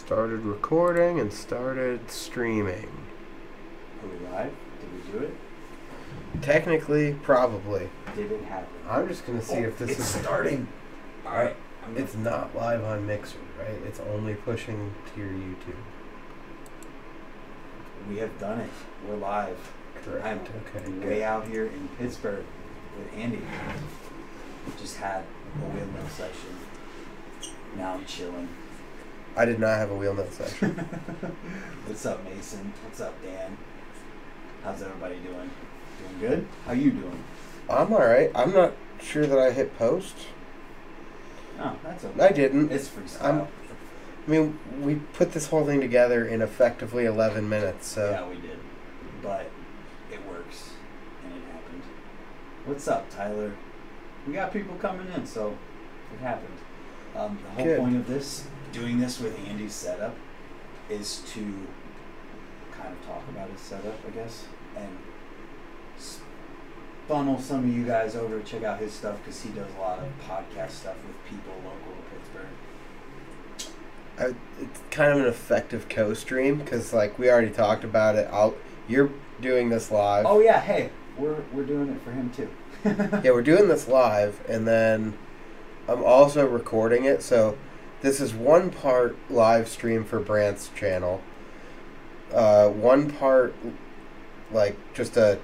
Started recording and started streaming. Are we live? Did we do it? Technically, probably. Did it happen? I'm just going to see if this it's is... starting. Alright. It's not live on Mixer, right? It's only pushing to your YouTube. We have done it. We're live. Correct. I'm Okay, way good. out here in Pittsburgh with Andy. Just had a wheel mill session. Now I'm chilling. I did not have a wheel nut session. What's up, Mason? What's up, Dan? How's everybody doing? Doing good? How you doing? I'm alright. I'm not sure that I hit post. Oh, that's okay. I didn't. It's freestyle. I mean, we put this whole thing together in effectively 11 minutes, so... Yeah, we did. But it works. And it happened. What's up, Tyler? We got people coming in, so it happened. The whole Good. point of this, doing this with Andy's setup, is to kind of talk about his setup, I guess, and funnel some of you guys over to check out his stuff, because he does a lot of podcast stuff with people local to Pittsburgh. It's kind of an effective co-stream, because, like, we already talked about it. You're doing this live. Oh yeah, hey, we're doing it for him too. Yeah, we're doing this live, and then I'm also recording it, so this is one part live stream for Brant's channel, one part, like, just a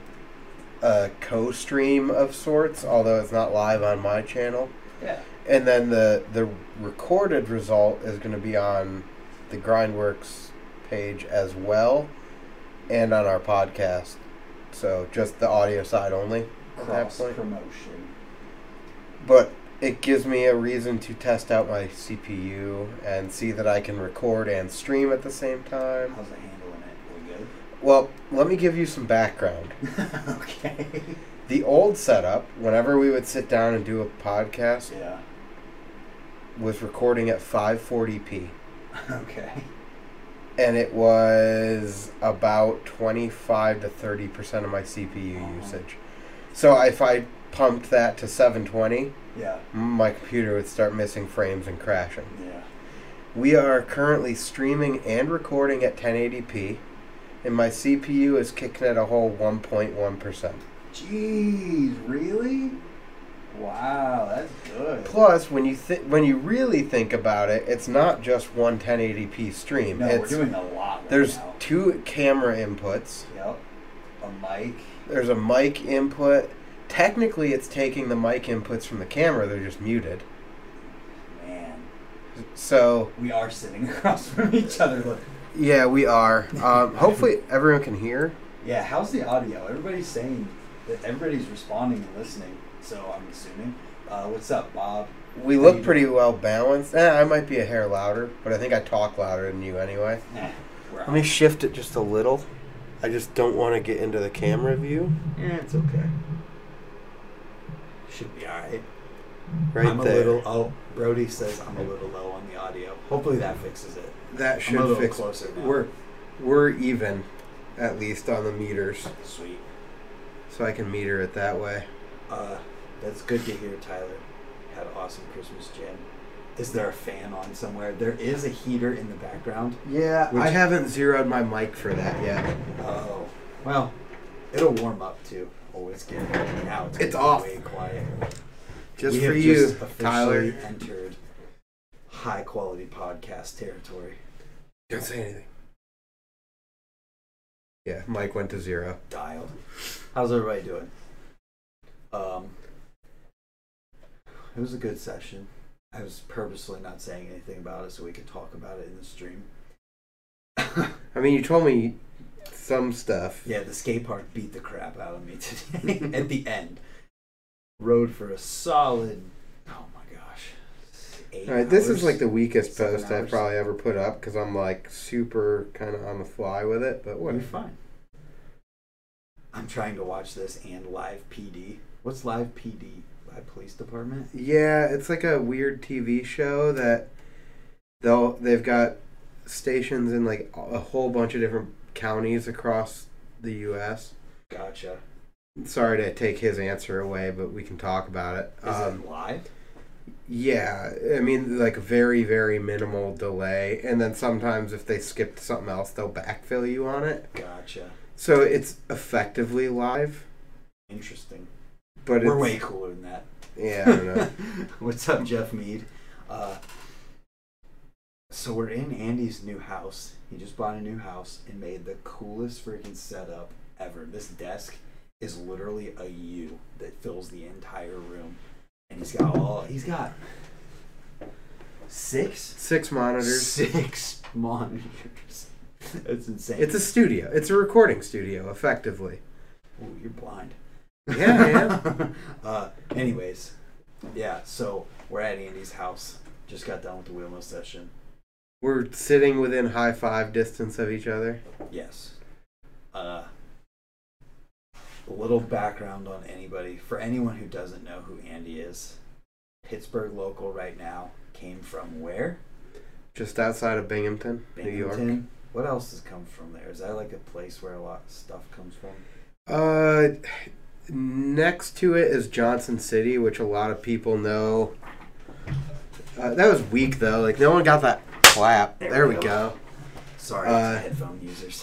co-stream of sorts, although it's not live on my channel. Yeah. And then the recorded result is going to be on the Grindworks page as well, and on our podcast. So just the audio side only at that Cross point. promotion. But it gives me a reason to test out my CPU and see that I can record and stream at the same time. How's it handling it? We good? Well, let me give you some background. Okay. The old setup, whenever we would sit down and do a podcast, Yeah. was recording at 540p. Okay. And it was about 25 to 30% of my CPU usage. So if I pumped that to 720, Yeah. my computer would start missing frames and crashing. Yeah. We are currently streaming and recording at 1080p, and my CPU is kicking at a whole 1.1%. Jeez, really? Wow, that's good. Plus, when you really think about it, it's not just one 1080p stream. No, it's, we're doing a lot right there's now. 2 camera inputs. Yep. A mic. There's a mic input. Technically, it's taking the mic inputs from the camera. They're just muted. Man. So, We are sitting across from each other. Look. yeah, we are. Hopefully, everyone can hear. Yeah, how's the audio? Everybody's saying that everybody's responding and listening, so I'm assuming. What's up, Bob? We How look you pretty well balanced. I might be a hair louder, but I think I talk louder than you anyway. We're Let me shift it just a little. I just don't want to get into the camera view. Yeah, it's okay. Should be alright. Right I'm there. a little. Oh, Brody says I'm a little low on the audio. Hopefully that fixes it. That I'm a should little fix. closer now. We're even, at least on the meters, Sweet. so I can meter it that way. That's good to hear, Tyler. Had an awesome Christmas jam. Is there a fan on somewhere? There is a heater in the background. Yeah, Which- I haven't zeroed my mic for that yet. Oh, well, it'll warm up too. Always get now. It's It's gonna be off. Way quiet. Just We for have you, just officially Tyler. entered high quality podcast territory. Don't say anything. Yeah, mic went to 0. Dialed. How's everybody doing? It was a good session. I was purposely not saying anything about it so we could talk about it in the stream. I mean, you told me some stuff. Yeah, the skate park beat the crap out of me today at the end. Rode for a solid, oh my gosh, 8 All right, this is hours, like the weakest 7 post I've hours. probably ever put up because I'm like super kind of on the fly with it, but You're whatever. fine. I'm trying to watch this and Live PD. What's Live PD? Live Police Department? Yeah, it's like a weird TV show that they've got stations in like a whole bunch of different counties across the U.S. Gotcha. Sorry to take his answer away, but we can talk about it. Is it live? Yeah, I mean, like very, very minimal delay, and then sometimes if they skip to something else, they'll backfill you on it. Gotcha. So it's effectively live, Interesting. but We're it's, way cooler than that. Yeah, I don't know. What's up, Jeff Mead? So we're in Andy's new house. He just bought a new house and made the coolest freaking setup ever. This desk is literally a U that fills the entire room. And he's got six? 6 monitors. 6 monitors. That's insane. It's a studio. It's a recording studio, effectively. Ooh, you're blind. Yeah, I am. Anyways, yeah, so we're at Andy's house. Just got done with the Wheelmo session. We're sitting within high five distance of each other. Yes. A little background on anybody. For anyone who doesn't know who Andy is, Pittsburgh local right now. Came from where? Just outside of Binghamton, New York. What else has come from there? Is that like a place where a lot of stuff comes from? Next to it is Johnson City, which a lot of people know. That was weak though. Like no one got that clap. There we go. Sorry, headphone users.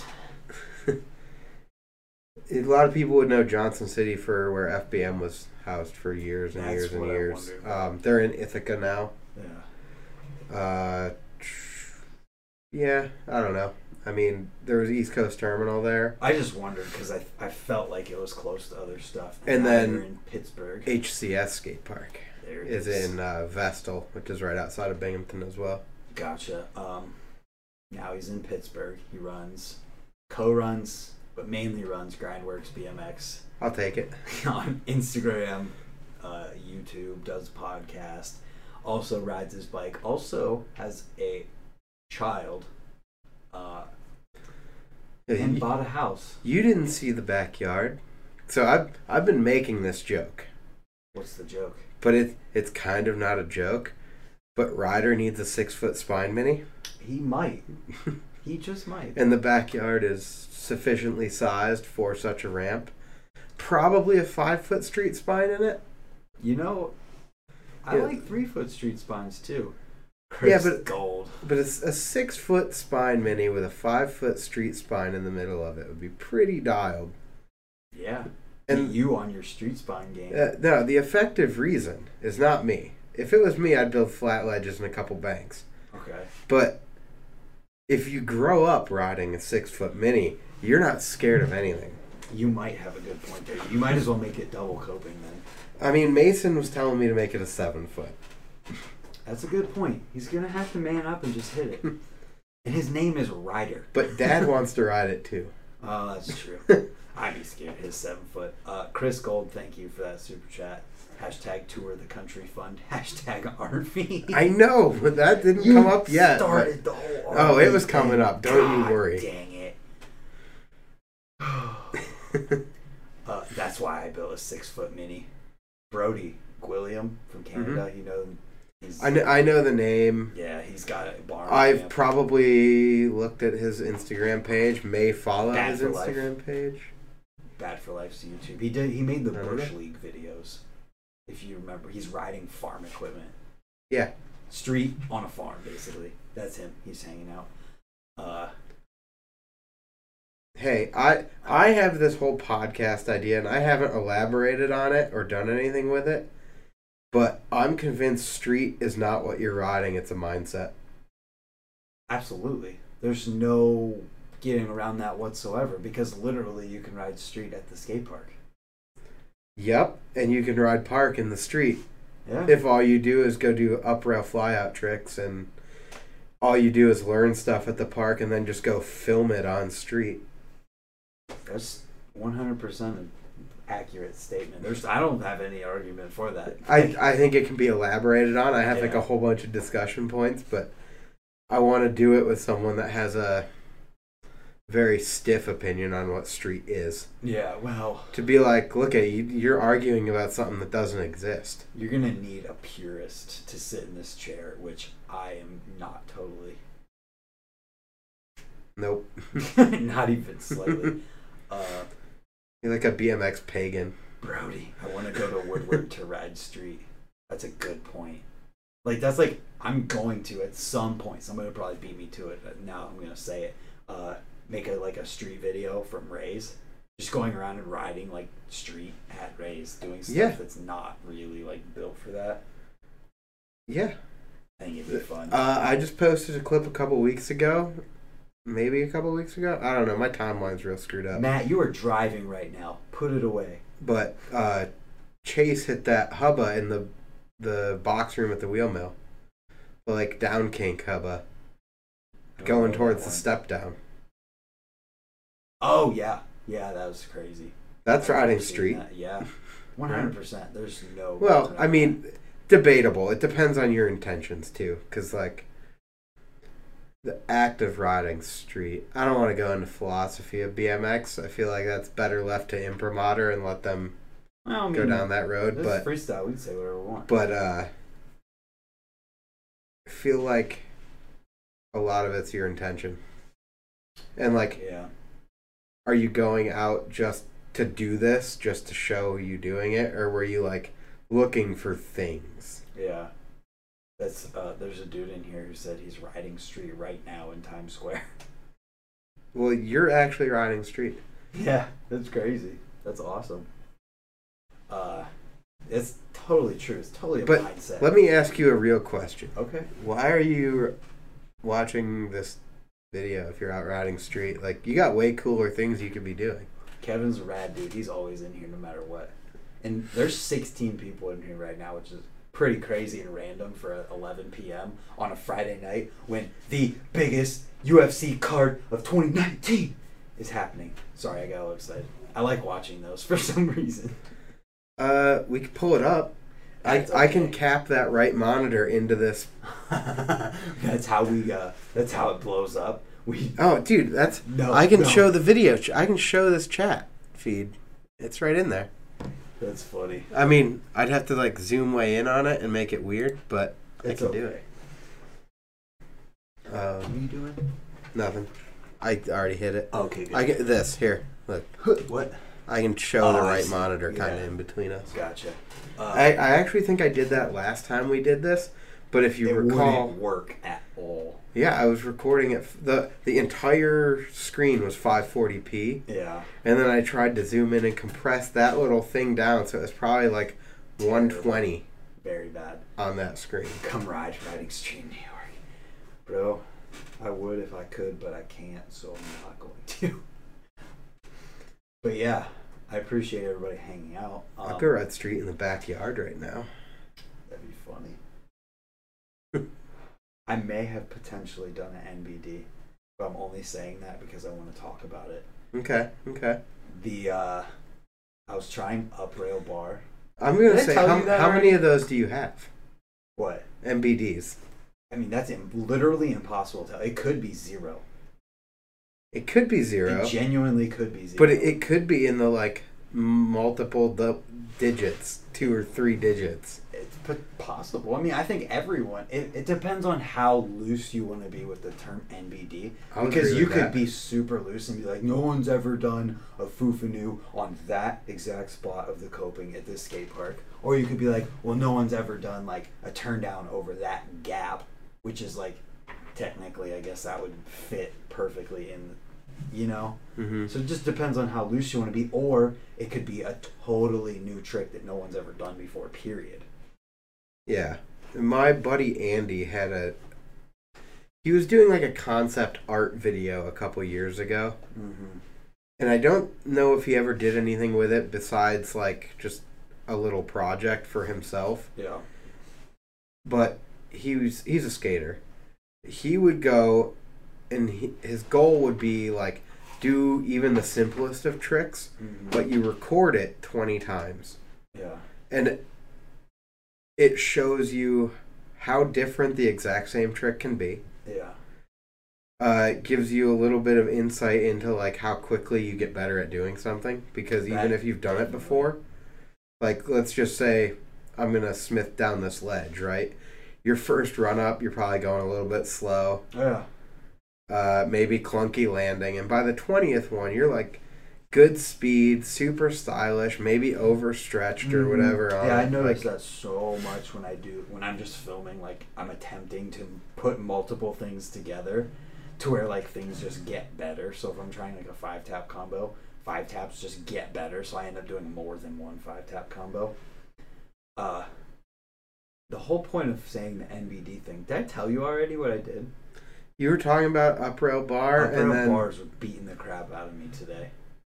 A lot of people would know Johnson City for where FBM was housed for years and years and years. They're in Ithaca now. Yeah. Yeah, I don't know. I mean, there was East Coast Terminal there. I just wondered because I felt like it was close to other stuff. And then you're in Pittsburgh. HCS Skate Park is in Vestal, which is right outside of Binghamton as well. Gotcha. Now he's in Pittsburgh. He co-runs, but mainly runs Grindworks BMX. I'll take it. On Instagram, YouTube, does podcast, also rides his bike, also has a child, and bought a house. You didn't see the backyard. So I've been making this joke. What's the joke? But it's kind of not a joke. But Ryder needs a 6-foot spine mini. He might. He just might. And the backyard is sufficiently sized for such a ramp. Probably a 5-foot street spine in it. You know, I like 3-foot street spines too. Yeah, but gold. But it's a 6-foot spine mini with a 5-foot street spine in the middle of it would be pretty dialed. Yeah. And you on your street spine game. No, the effective reason is not me. If it was me, I'd build flat ledges and a couple banks. Okay. But if you grow up riding a 6-foot mini, you're not scared of anything. You might have a good point there. You might as well make it double coping then. I mean, Mason was telling me to make it a 7-foot. That's a good point. He's going to have to man up and just hit it. And his name is Ryder. But Dad wants to ride it too. Oh, that's true. I'd be scared of his 7-foot. Chris Gold, thank you for that super chat. Hashtag tour the country fund. Hashtag RV. I know, but that didn't come up yet. Started the whole RV Oh, it was coming thing. up. Don't God you worry. Dang it. That's why I built a 6-foot mini. Brody Gwilliam from Canada, you know. I know the name. Yeah, he's got a barn. I've probably looked at his Instagram page. May follow his Instagram page. Bad for Life's YouTube. He made the Bush League videos. If you remember, he's riding farm equipment. Yeah. Street on a farm, basically. That's him. He's hanging out. Hey, I have this whole podcast idea, and I haven't elaborated on it or done anything with it. But I'm convinced street is not what you're riding. It's a mindset. Absolutely. There's no getting around that whatsoever because literally you can ride street at the skate park. Yep, and you can ride park in the street. Yeah. If all you do is go do up rail flyout tricks and all you do is learn stuff at the park and then just go film it on street. That's 100% an accurate statement. I don't have any argument for that. I think it can be elaborated on. I have like a whole bunch of discussion points, but I want to do it with someone that has a very stiff opinion on what street is. Yeah, well, to be like, look at you, you're arguing about something that doesn't exist. You're gonna need a purist to sit in this chair, which I am not totally. Nope. Not even slightly. You're like a BMX pagan. Brody, I want to go to Woodward to ride street. That's a good point. Like, that's like, I'm going to, at some point, somebody will probably beat me to it, but now I'm going to say it, make a street video from Ray's. Just going around and riding, like, street at Ray's, doing stuff that's not really, like, built for that. Yeah. I think it'd be fun. I just posted a clip a couple weeks ago. Maybe a couple weeks ago. I don't know. My timeline's real screwed up. Matt, you are driving right now. Put it away. But Chase hit that hubba in the box room at the wheel mill. The, like, down kink hubba. Going towards the step down. Oh, yeah. Yeah, that was crazy. That's riding street. That. Yeah. 100%. There's no... Well, I mean, debatable. It depends on your intentions, too. Because, like, the act of riding street. I don't want to go into philosophy of BMX. I feel like that's better left to imprimatur and let them go down that road. But freestyle, we can say whatever we want. But I feel like a lot of it's your intention. And, like, are you going out just to do this, just to show you doing it? Or were you, like, looking for things? Yeah. That's there's a dude in here who said he's riding street right now in Times Square. Well, you're actually riding street. Yeah, that's crazy. That's awesome. It's totally true. It's totally a mindset. Let me ask you a real question. Okay. Why are you watching this video if you're out riding street? Like, you got way cooler things you could be doing. Kevin's a rad dude. He's always in here no matter what. And there's 16 people in here right now, which is pretty crazy and random for 11 p.m. on a Friday night when the biggest UFC card of 2019 is happening. Sorry, I got a little excited. I like watching those for some reason. We could pull it up. I can cap that right monitor into this. That's how it blows up. Dude, I can show the video. I can show this chat feed. It's right in there. That's funny. I mean, I'd have to, like, zoom way in on it and make it weird, but I can do it. What are you doing? Nothing. I already hit it. Okay, good. I get this. Here, look. What? I can show the right monitor kind of in between us. Gotcha. I actually think I did that last time we did this, but if you recall... It wouldn't work at all. Yeah, I was recording it. The entire screen was 540p. Yeah. And then I tried to zoom in and compress that little thing down, so it was probably like 120. Very bad. On that screen. Come riding street in New York. Bro, I would if I could, but I can't, so I'm not going to. But yeah, I appreciate everybody hanging out. I'll go ride street in the backyard right now. That'd be funny. I may have potentially done an NBD, but I'm only saying that because I want to talk about it. Okay. I was trying up rail bar. I'm going to say, how many of those do you have? What? NBDs. I mean, that's literally impossible to tell. It could be 0. It could be 0. It genuinely could be 0. But it could be in the, like, multiple digits, 2 or 3 digits. It's possible. I mean, I think everyone... It depends on how loose you want to be with the term NBD. Because you could be super loose and be like, no one's ever done a Fufanu on that exact spot of the coping at this skate park. Or you could be like, well, no one's ever done, like, a turn down over that gap, which is, like, technically, I guess that would fit perfectly in... You know? Mm-hmm. So it just depends on how loose you want to be. Or it could be a totally new trick that no one's ever done before, period. Yeah. My buddy Andy he was doing like a concept art video a couple years ago. Mm-hmm. And I don't know if he ever did anything with it besides like just a little project for himself. Yeah. But he's a skater. He would go and his goal would be like do even the simplest of tricks, but you record it 20 times. Yeah. And it shows you how different the exact same trick can be. Yeah. It gives you a little bit of insight into like how quickly you get better at doing something, because even if you've done it before, like let's just say I'm gonna smith down this ledge, right? Your first run up, you're probably going a little bit slow. Yeah. Maybe clunky landing, and by the 20th one, you're like good speed, super stylish, maybe overstretched or whatever. Yeah, I notice that so much when I'm just filming. Like, I'm attempting to put multiple things together to where like things just get better. So if I'm trying like a 5-tap combo, 5 taps just get better. So I end up doing more than one 5-tap combo. The whole point of saying the NBD thing. Did I tell you already what I did? You were talking about up rail bar, and then bars were beating the crap out of me today.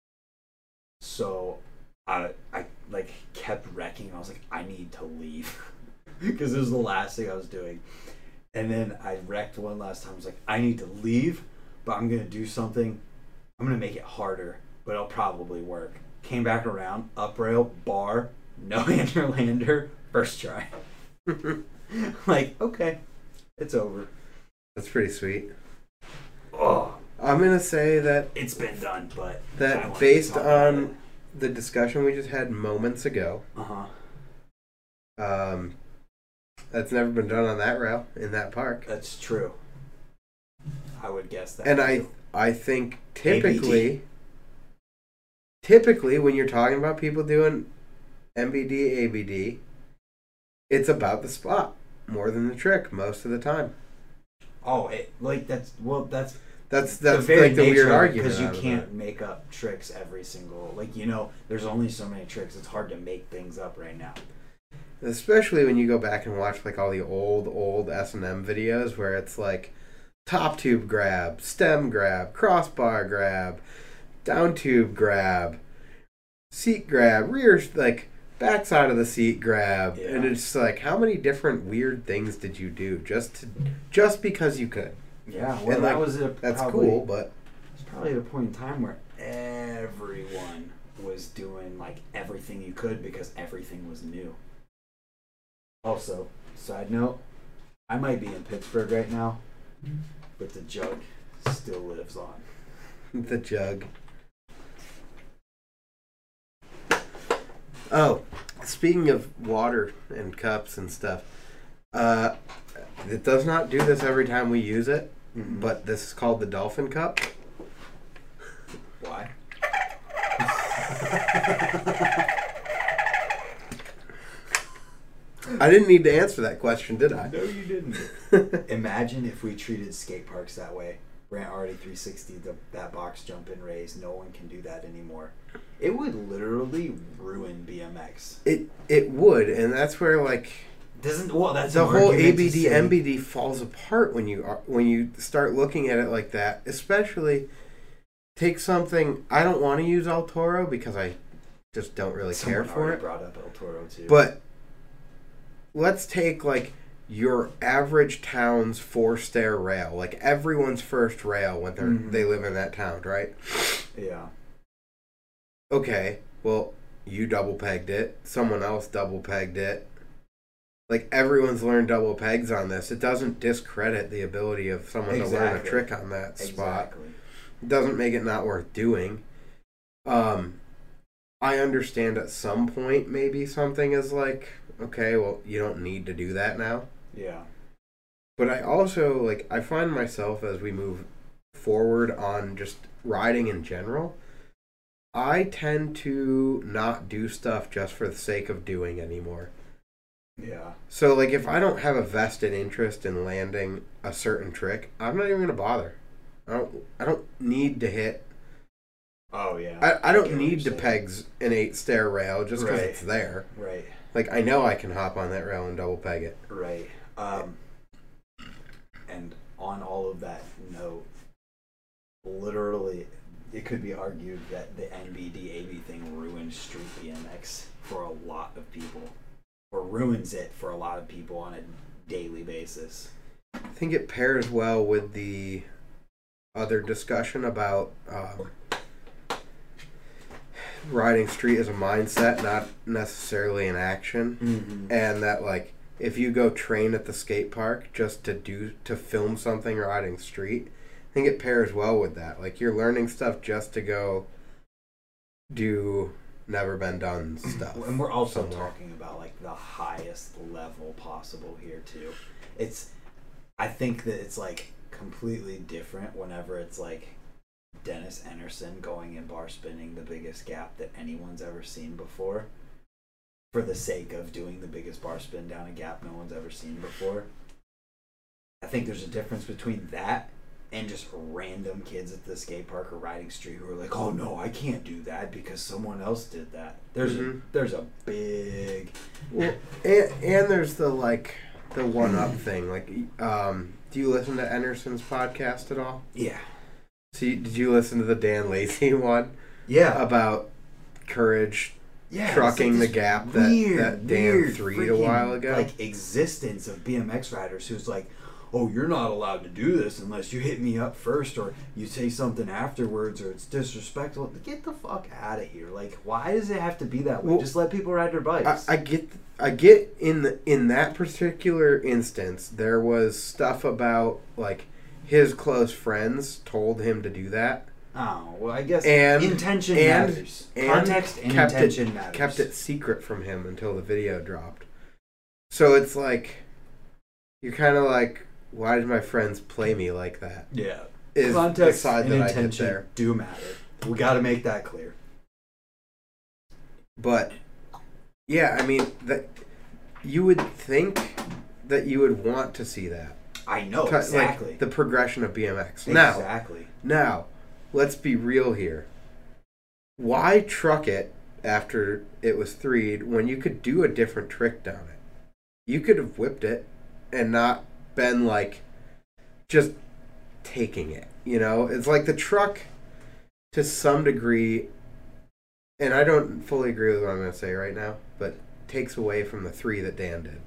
So I like kept wrecking. I was like, I need to leave because it was the last thing I was doing. And then I wrecked one last time. I was like, I need to leave, but I'm gonna do something. I'm gonna make it harder, but it'll probably work. Came back around, up rail, bar, no underlander, first try. Like, okay, it's over. That's pretty sweet. Oh, I'm gonna say that it's been done, but that based on the discussion we just had moments ago, that's never been done on that rail in that park. That's true. I would guess that. And I think typically when you're talking about people doing MBD, ABD, it's about the spot more than the trick most of the time. Oh, that's like the weird argument because you can't make up tricks every single there's only so many tricks. It's hard to make things up right now. Especially when you go back and watch like all the old S&M videos where it's like top tube grab, stem grab, crossbar grab, down tube grab, seat grab, rear like backside of the seat grab, and it's like, how many different weird things did you do just because you could? Yeah, well, and that's cool, but it's probably at a point in time where everyone was doing like everything you could because everything was new. Also, side note, I might be in Pittsburgh right now, but the jug still lives on. The jug. Oh, speaking of water and cups and stuff, it does not do this every time we use it, but this is called the Dolphin Cup. Why? I didn't need to answer that question, did I? No, you didn't. Imagine if we treated skate parks that way. Brant already 360, that box jump and raise. No one can do that anymore. It would literally ruin BMX. It would, and that's where like that's the whole ABD MBD falls apart when you start looking at it like that. Especially take something. I don't want to use El Toro because I just don't really care for it. Brought up El Toro too. But let's take like your average town's 4-stair rail, like everyone's first rail when they live in that town, right? Yeah. Okay, well, you double pegged it. Someone else double pegged it. Like, everyone's learned double pegs on this. It doesn't discredit the ability of someone to learn a trick on that spot. It doesn't make it not worth doing. I understand at some point maybe something is like, okay, well, you don't need to do that now. Yeah. But I also, like, I find myself as we move forward on just riding in general, I tend to not do stuff just for the sake of doing anymore. Yeah. So, like, if I don't have a vested interest in landing a certain trick, I'm not even going to bother. I don't need to hit. Oh, yeah. I don't need to pegs an 8-stair rail just because it's there. Right. Like, I know I can hop on that rail and double peg it. Right. And on all of that note, literally, it could be argued that the NBD-AB thing ruined street BMX for a lot of people. Or ruins it for a lot of people on a daily basis. I think it pairs well with the other discussion about riding street as a mindset, not necessarily an action. And that, like, if you go train at the skate park just to film something riding street, I think it pairs well with that. Like, you're learning stuff just to go do never been done stuff. And we're also talking about like the highest level possible here too. I think that it's like completely different whenever it's like Dennis Anderson going and bar spinning the biggest gap that anyone's ever seen before for the sake of doing the biggest bar spin down a gap no one's ever seen before. I think there's a difference between that and just random kids at the skate park or riding street who are like, oh no, I can't do that because someone else did that. There's a big... Well, and there's the one-up thing. Like, do you listen to Anderson's podcast at all? Yeah. See, did you listen to the Dan Lacey one? Yeah. About Courage trucking the gap that Dan threed a while ago? Like, existence of BMX riders who's like, oh, you're not allowed to do this unless you hit me up first or you say something afterwards or it's disrespectful. Get the fuck out of here. Like, why does it have to be that way? Well, just let people ride their bikes. I get in that particular instance, there was stuff about, like, his close friends told him to do that. Oh, well, I guess intention matters. Context and intention matters. Kept it secret from him until the video dropped. So it's like, you're kind of like, why did my friends play me like that? Yeah. Context and intention do matter. We got to make that clear. But, yeah, I mean, that you would think that you would want to see that. I know, exactly. Like the progression of BMX. Exactly. Now, let's be real here. Why truck it after it was threed when you could do a different trick down it? You could have whipped it and not been, like, just taking it. You know? It's like the truck, to some degree, and I don't fully agree with what I'm going to say right now, but takes away from the three that Dan did.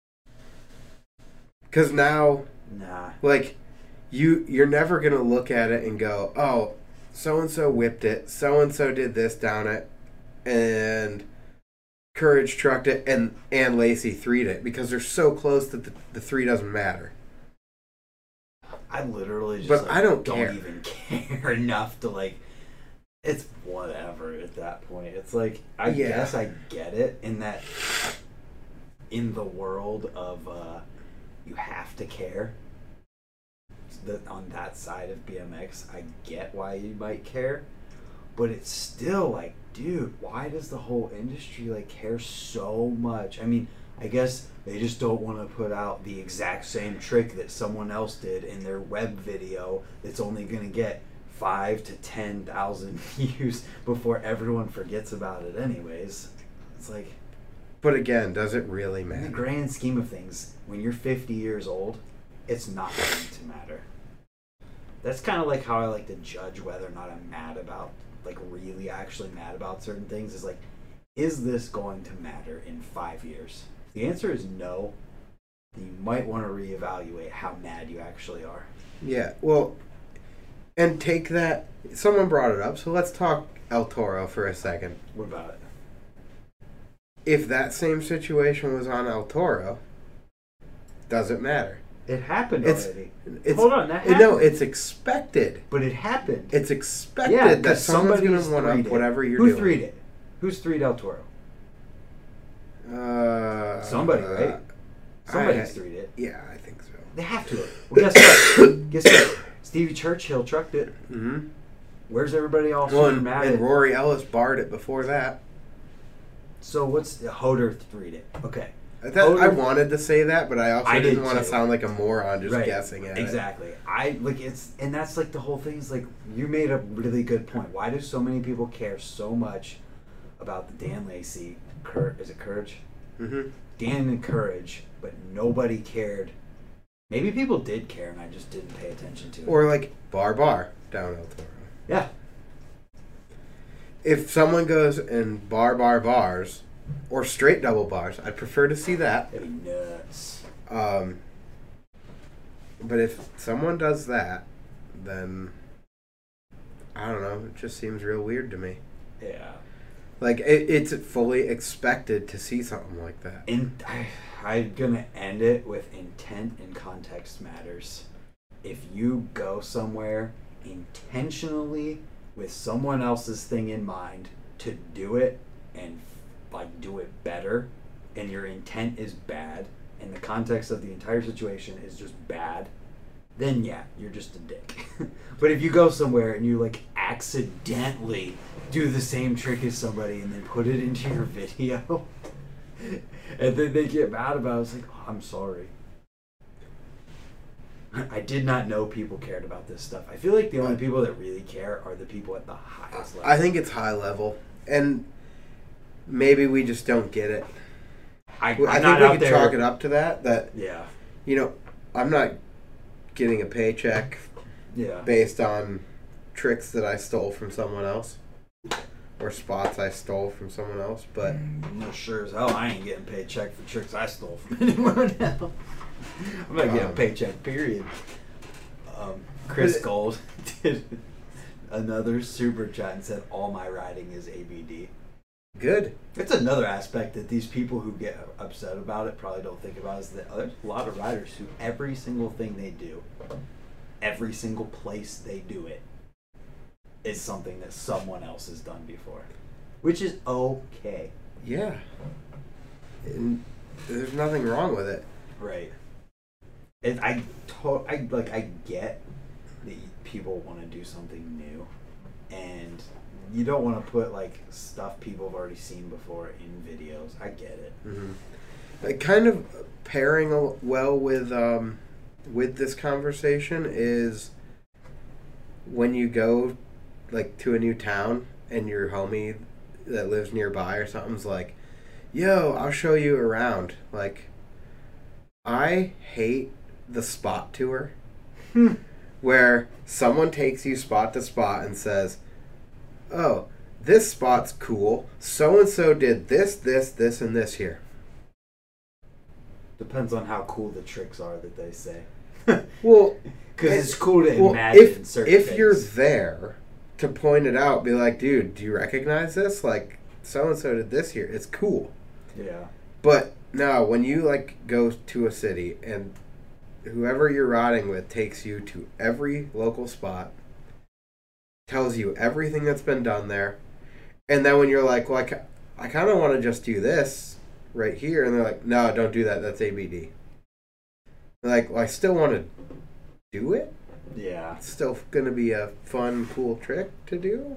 Because now, like, you're never going to look at it and go, oh, so-and-so whipped it, so-and-so did this down it, and Courage trucked it, and Lacey threed it, because they're so close that the three doesn't matter. I literally just I don't even care enough to, like, it's whatever at that point. It's like, I guess I get it in that, in the world of, you have to care. On that side of BMX, I get why you might care, but it's still like, dude, why does the whole industry like care so much? I mean, I guess they just don't want to put out the exact same trick that someone else did in their web video that's only going to get 5,000 to 10,000 views before everyone forgets about it anyways. It's like, but again, does it really matter? In the grand scheme of things, when you're 50 years old, it's not going to matter. That's kind of like how I like to judge whether or not I'm mad about, like, really actually mad about certain things. Is like, is this going to matter in 5 years? If the answer is no, then you might want to reevaluate how mad you actually are. Yeah, well, and take that, someone brought it up, so let's talk El Toro for a second. What about it? If that same situation was on El Toro, does it matter? It happened already. Hold on, that happened. No, it's expected. But it happened. It's expected that someone's going to one-up whatever you're doing. Who threed it? Who's threed El Toro? Somebody, right? Somebody's threed it. Yeah, I think so. They have to. Well, guess what? Guess what? Stevie Churchill trucked it. Mm-hmm. Where's everybody else mad at? And Rory Ellis barred it before that. So what's Hoder threed it? Okay. I wanted to say that, but I also didn't want to sound like a moron just guessing at it. Exactly. And that's like the whole thing is like, you made a really good point. Why do so many people care so much about the Dan Lacey, is it Courage? Mm-hmm. Dan and Courage, but nobody cared. Maybe people did care and I just didn't pay attention to it. Or like bar down El Toro. Yeah. If someone goes and bars, or straight double bars, I'd prefer to see that. That'd be nuts. But if someone does that, then I don't know. It just seems real weird to me. Yeah. Like, it's fully expected to see something like that. And I'm going to end it with intent and context matters. If you go somewhere intentionally with someone else's thing in mind to do it and like do it better, and your intent is bad and the context of the entire situation is just bad, then yeah, you're just a dick. But if you go somewhere and you like accidentally do the same trick as somebody and then put it into your video, and then they get mad about it, it's like, oh, I'm sorry. I did not know people cared about this stuff. I feel like the only people that really care are the people at the highest level. I think it's high level, and maybe we just don't get it. I think we could chalk it up to that. That yeah, you know, I'm not getting a paycheck based on tricks that I stole from someone else or spots I stole from someone else. But no, sure as hell I ain't getting paid check for tricks I stole from anyone else. I'm not getting a paycheck, period. Chris Gold did another super chat and said, all my riding is ABD. Good. It's another aspect that these people who get upset about it probably don't think about, is that there's a lot of riders who every single thing they do, every single place they do it, is something that someone else has done before. Which is okay. Yeah. And there's nothing wrong with it. Right. I get that people want to do something new, and you don't want to put like stuff people have already seen before in videos. I get it. Mm-hmm. Kind of pairing well with this conversation is when you go like to a new town and your homie that lives nearby or something's like, "Yo, I'll show you around." Like, I hate the spot tour where someone takes you spot to spot and says, "Oh, this spot's cool. So-and-so did this, and this here." Depends on how cool the tricks are that they say. Well, because it's cool to imagine certain things. If you're there to point it out, be like, "Dude, do you recognize this? Like, so-and-so did this here. It's cool." Yeah. But no, when you like go to a city and whoever you're riding with takes you to every local spot, tells you everything that's been done there, and then when you're like, "Well, I kind of want to just do this right here," and they're like, "No, don't do that. That's ABD." They're like, "Well, I still want to do it. Yeah, it's still going to be a fun, cool trick to do."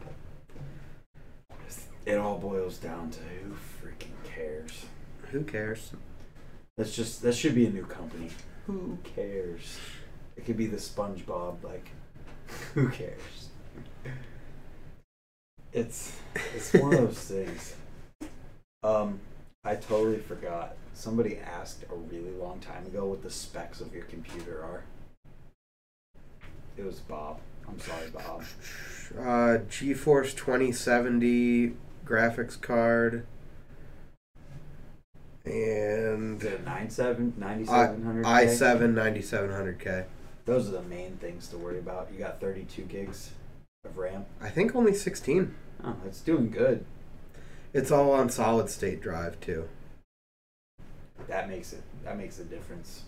It all boils down to who freaking cares. Who cares? That should be a new company. Who cares? It could be the SpongeBob, like, who cares? It's one of those things. I totally forgot. Somebody asked a really long time ago what the specs of your computer are. It was Bob. I'm sorry, Bob. GeForce 2070 graphics card. And is it 9700K? i7 9700K. Those are the main things to worry about. You got 32 gigs of RAM. I think only 16. Oh, it's doing good. It's all on solid state drive too. That makes a difference.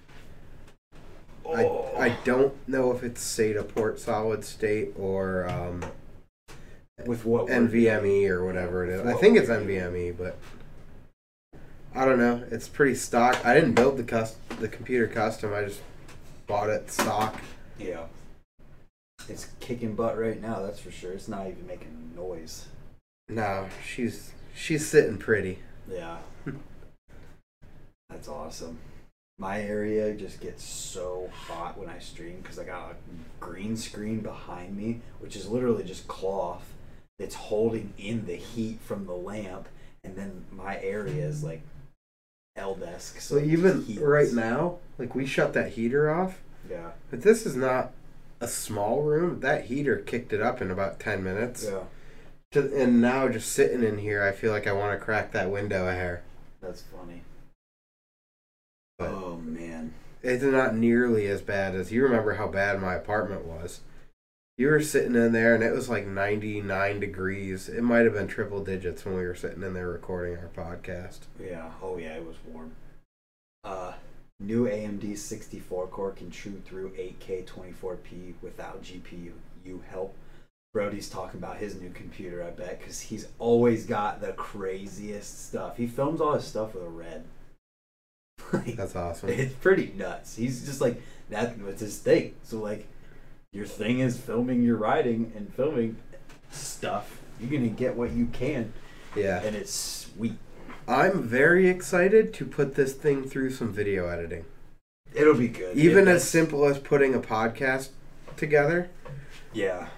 I don't know if it's SATA port solid state or with what NVMe or whatever it is. I think it's NVMe, but I don't know. It's pretty stock. I didn't build the computer custom. I just bought it stock. Yeah. It's kicking butt right now, that's for sure. It's not even making noise. No, she's sitting pretty. Yeah. That's awesome. My area just gets so hot when I stream because I got a green screen behind me, which is literally just cloth that's holding in the heat from the lamp, and then my area is like L-desk. So even right now, like we shut that heater off. Yeah. But this is not a small room. That heater kicked it up in about 10 minutes. Yeah. And now just sitting in here, I feel like I want to crack that window a hair. That's funny. But oh, man. It's not nearly as bad as... You remember how bad my apartment was. You were sitting in there, and it was like 99 degrees. It might have been triple digits when we were sitting in there recording our podcast. Yeah. Oh, yeah, it was warm. New AMD 64 core can shoot through 8K 24p without GPU help. Brody's talking about his new computer, I bet, because he's always got the craziest stuff. He films all his stuff with a red. Like, That's awesome. it's pretty nuts. He's just like, that's his thing. So, like, your thing is filming your riding and filming stuff. You're going to get what you can. Yeah. And it's sweet. I'm very excited to put this thing through some video editing. It'll be good. Even as simple as putting a podcast together. Yeah.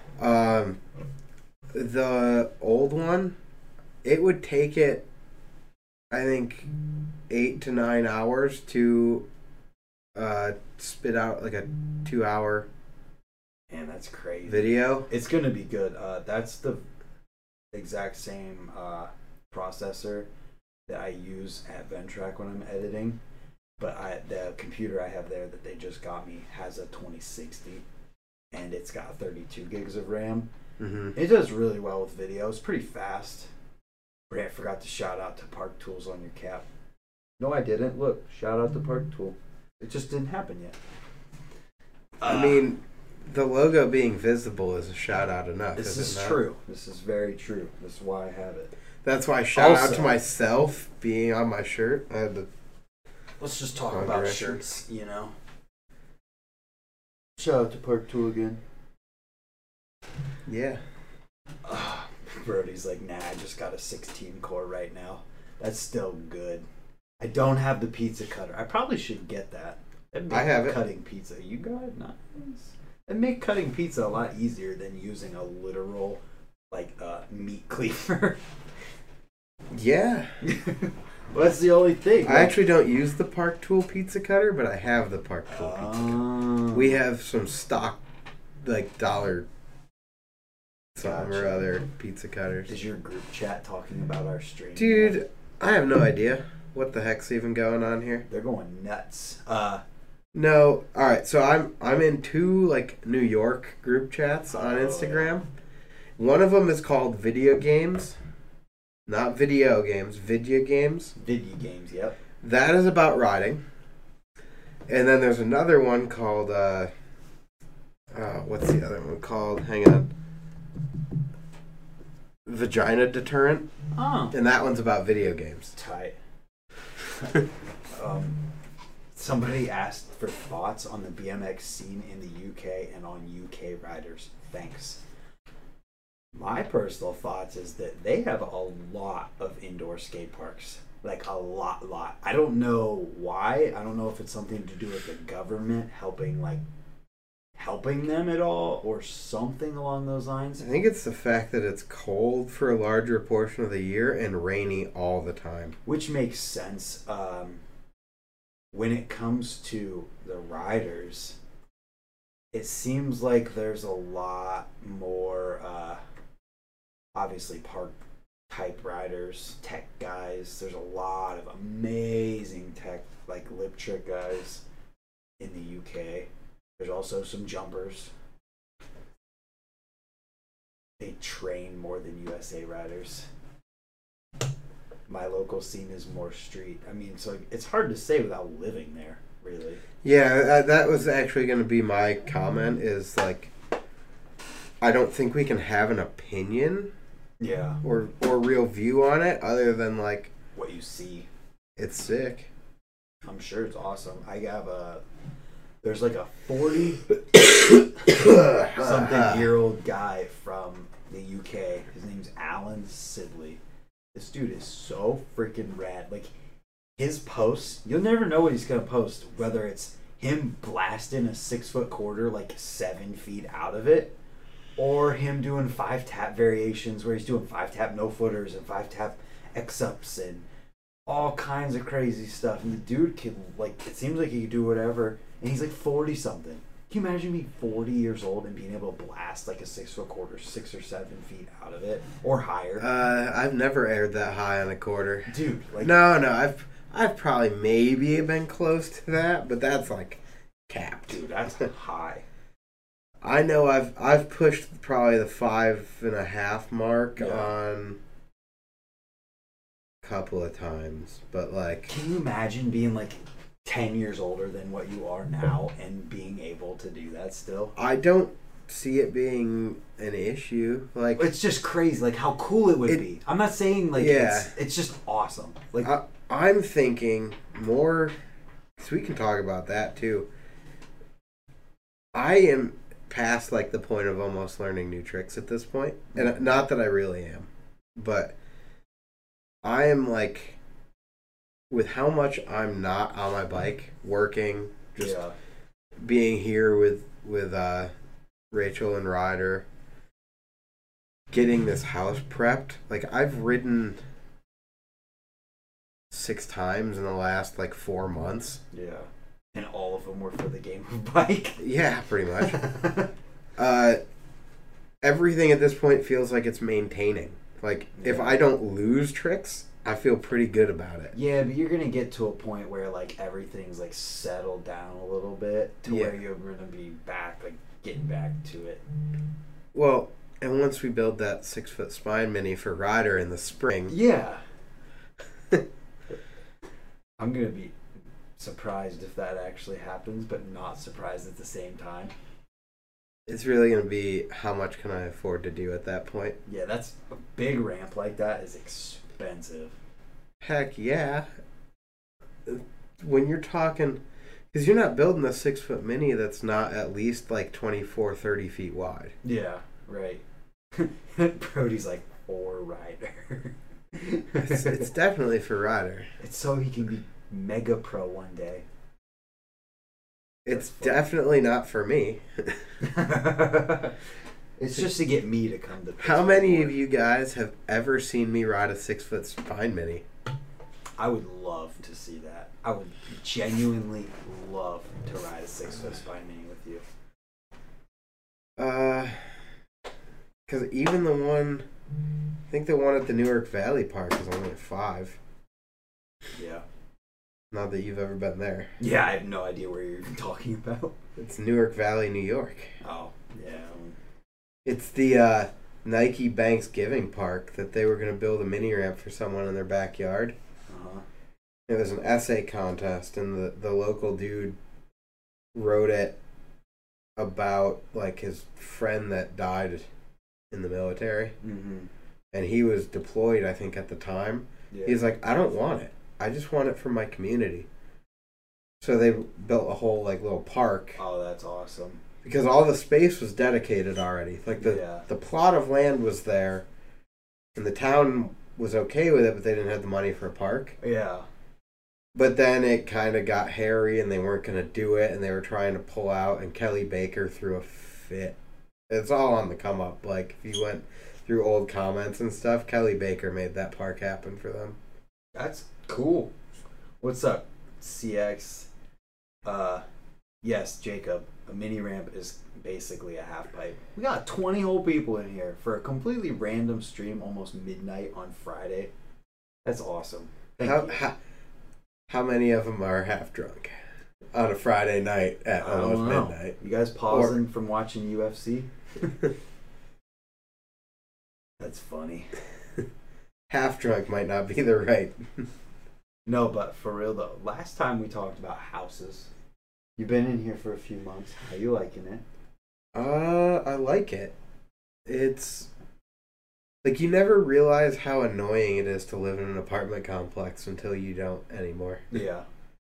The old one, it would take it, I think, 8 to 9 hours to spit out like a 2-hour Man, that's crazy. video. It's going to be good. That's the exact same processor that I use at Ventrac when I'm editing. But the computer I have there that they just got me has a 2060. And it's got 32 gigs of RAM. Mm-hmm. It does really well with video. It's pretty fast. Brant forgot to shout out to Park Tools on your cap. No, I didn't. Look, shout out to Park Tool. It just didn't happen yet. I mean, the logo being visible is a shout out enough. This is not? true. This is very true. This is why I have it. That's why shout out Also- to myself being on my shirt. I had to, Let's just talk Wrong about direction. shirts, you know? Shout out to Park Tool again. yeah. Brody's like, nah, I just got a 16 core right now. That's still good. I don't have the pizza cutter. I probably should get that. That'd I have it. Cutting pizza. You got it? Nice. It'd make cutting pizza a lot easier than using a literal, like, meat cleaver. Yeah. Well, that's the only thing. I actually don't use the Park Tool pizza cutter, but I have the Park Tool pizza cutter. Oh. We have some stock, like, dollar something or Gotcha. other pizza cutters. Is your group chat talking about our stream? Dude, I have no idea what the heck's even going on here. They're going nuts. No, all right. So I'm in 2 like New York group chats on Oh, Instagram. One of them is called Video Games, not video games. Video Games. Video games, yep. That is about riding. And then there's another one called what's the other one called? Hang on. Vagina Deterrent, Oh. and that one's about video games. Tight. Somebody asked for thoughts on the BMX scene in the UK and on UK riders. Thanks. My personal thoughts is that they have a lot of indoor skate parks. Like a lot. I don't know why. I don't know if it's something to do with the government helping them at all or something along those lines. I think it's the fact that it's cold for a larger portion of the year and rainy all the time. Which makes sense. When it comes to the riders, it seems like there's a lot more, obviously, park type riders, tech guys. There's a lot of amazing tech, like lip trick guys in the UK. There's also some jumpers. They train more than USA riders. My local scene is more street. I mean, so it's hard to say without living there, really. Yeah, that was actually going to be my comment is like, I don't think we can have an opinion Yeah. or real view on it other than like, What you see. it's sick. I'm sure it's awesome. I have there's like a 40 something year old guy from the UK. His name's Alan Sidley. This dude is so freaking rad. Like, his posts, you'll never know what he's going to post. Whether it's him blasting a 6-foot quarter like 7 feet out of it, or him doing 5-tap variations where he's doing 5-tap no-footers and 5-tap X-ups and all kinds of crazy stuff. And the dude can, like, it seems like he can do whatever. And he's like 40-something. Can you imagine being 40 years old and being able to blast like a 6-foot quarter 6 or 7 feet out of it or higher? I've never aired that high on a quarter. Dude, like, No, I've probably maybe been close to that, but that's like capped. dude, that's high. I know I've pushed probably the 5.5 mark Yeah. on a couple of times, but like, Can you imagine being like 10 years older than what you are now and being able to do that still? I don't see it being an issue. Like, It's just crazy, like how cool it would be. I'm not saying like Yeah. it's just awesome. Like I'm thinking more So we can talk about that too. I am past like the point of almost learning new tricks at this point, and not that I really am, but I am like with how much I'm not on my bike, working, just being here with Rachel and Ryder, getting this house prepped. Like I've ridden 6 times in the last like 4 months. Yeah. And all of them were for the game of bike. Yeah, pretty much. Everything at this point feels like it's maintaining. Like, if I don't lose tricks, I feel pretty good about it. Yeah, but you're going to get to a point where, like, everything's, like, settled down a little bit to where you're going to be back, like, getting back to it. Well, and once we build that 6-foot spine mini for Ryder in the spring... Yeah. I'm going to be surprised if that actually happens, but not surprised at the same time. It's really going to be how much can I afford to do at that point. Yeah, that's a big ramp like that is expensive. Heck yeah. When you're talking, because you're not building a 6-foot mini that's not at least like 24, 30 feet wide. Yeah, right. Brody's like, for Ryder. It's definitely for Ryder. It's so he can be mega pro one day. It's definitely not for me. It's just to get me to come to. How many of you guys have ever seen me ride a 6-foot spine mini? I would love to see that. I would genuinely love to ride a 6-foot spine mini with you. Because even the one, I think the one at the Newark Valley Park is only a 5. Yeah. Not that you've ever been there. Yeah, I have no idea where you're talking about. It's Newark Valley, New York. Oh, yeah. It's the Nike Banks Giving Park that they were going to build a mini ramp for someone in their backyard. Uh-huh. It was an essay contest, and the local dude wrote it about like his friend that died in the military. Mm-hmm. And he was deployed, I think, at the time. Yeah. He's like, I don't want it. I just want it for my community. So they built a whole like little park. Oh, that's awesome. Because all the space was dedicated already. Like the plot of land was there, and the town was okay with it, but they didn't have the money for a park. Yeah. But then it kind of got hairy, and they weren't going to do it, and they were trying to pull out, and Kelly Baker threw a fit. It's all on the come up. Like, if you went through old comments and stuff, Kelly Baker made that park happen for them. That's cool. What's up, CX? Yes, Jacob. A mini ramp is basically a half pipe. We got 20 whole people in here for a completely random stream, almost midnight on Friday. That's awesome. How many of them are half drunk on a Friday night at almost midnight? You guys pausing from watching UFC? That's funny. Half drunk might not be the right. No, but for real though, last time we talked about houses. You've been in here for a few months. How you liking it? I like it. It's like you never realize how annoying it is to live in an apartment complex until you don't anymore. Yeah.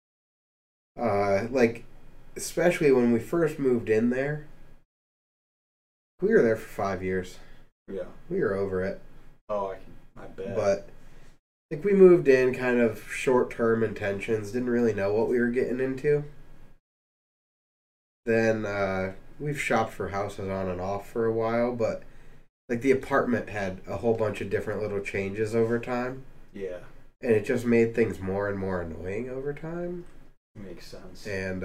Like especially when we first moved in there. We were there for 5 years. Yeah. We were over it. Oh, I bet. But like we moved in kind of short-term intentions, didn't really know what we were getting into. Then we've shopped for houses on and off for a while, but like the apartment had a whole bunch of different little changes over time. Yeah. And it just made things more and more annoying over time. Makes sense. And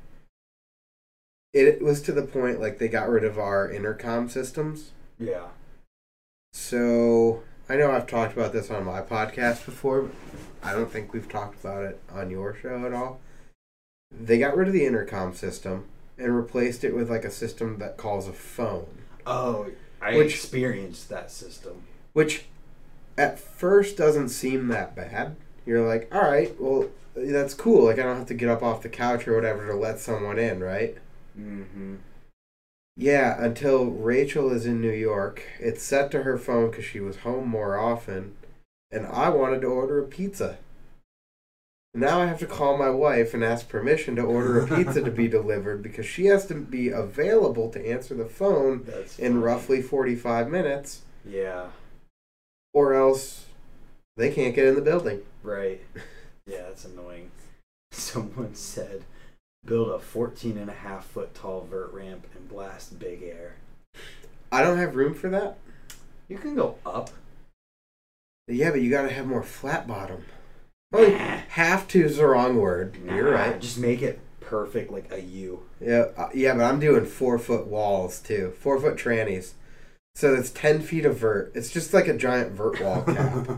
it was to the point like they got rid of our intercom systems. Yeah. So I know I've talked about this on my podcast before, but I don't think we've talked about it on your show at all. They got rid of the intercom system and replaced it with like a system that calls a phone. Oh, I experienced that system. Which at first doesn't seem that bad. You're like, all right, well, that's cool. Like I don't have to get up off the couch or whatever to let someone in, right? Mm-hmm. Yeah, until Rachel is in New York. It's set to her phone because she was home more often. And I wanted to order a pizza. Now I have to call my wife and ask permission to order a pizza to be delivered because she has to be available to answer the phone in roughly 45 minutes. Yeah. Or else they can't get in the building. Right. Yeah, that's annoying. Someone said, build a 14.5-foot tall vert ramp and blast big air. I don't have room for that. You can go up. Yeah, but you gotta have more flat bottom. Oh, have to is the wrong word. You're right. Just make it perfect like a U. Yeah, but I'm doing 4-foot walls too. 4-foot trannies. So it's 10 feet of vert. It's just like a giant vert wall cap.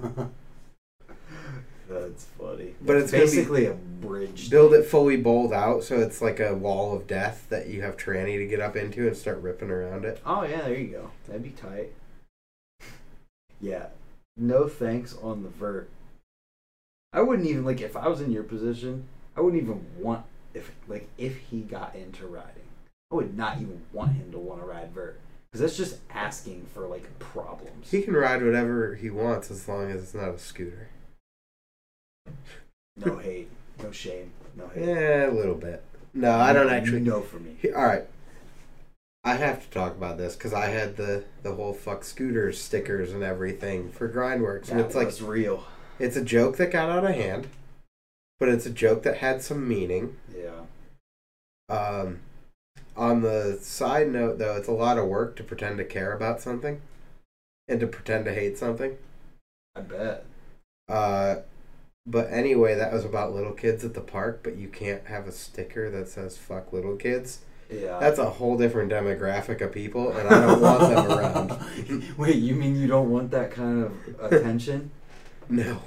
That's funny. But it's basically a bridge. Build it fully bowled out so it's like a wall of death that you have tranny to get up into and start ripping around it. Oh, yeah, there you go. That'd be tight. Yeah. No thanks on the vert. I wouldn't even, like, if I was in your position, I wouldn't even want, if he got into riding, I would not even want him to want to ride vert. Because that's just asking for, like, problems. He can ride whatever he wants as long as it's not a scooter. No hate. No shame. No hate. Yeah, a little bit. No, I don't actually. No for me. Alright. I have to talk about this because I had the whole fuck scooters stickers and everything for Grindworks. And it's like real. It's a joke that got out of hand, but it's a joke that had some meaning. Yeah. On the side note, though, it's a lot of work to pretend to care about something and to pretend to hate something. I bet. But anyway, that was about little kids at the park, but you can't have a sticker that says fuck little kids. Yeah. That's a whole different demographic of people, and I don't want them around. Wait, you mean you don't want that kind of attention? No.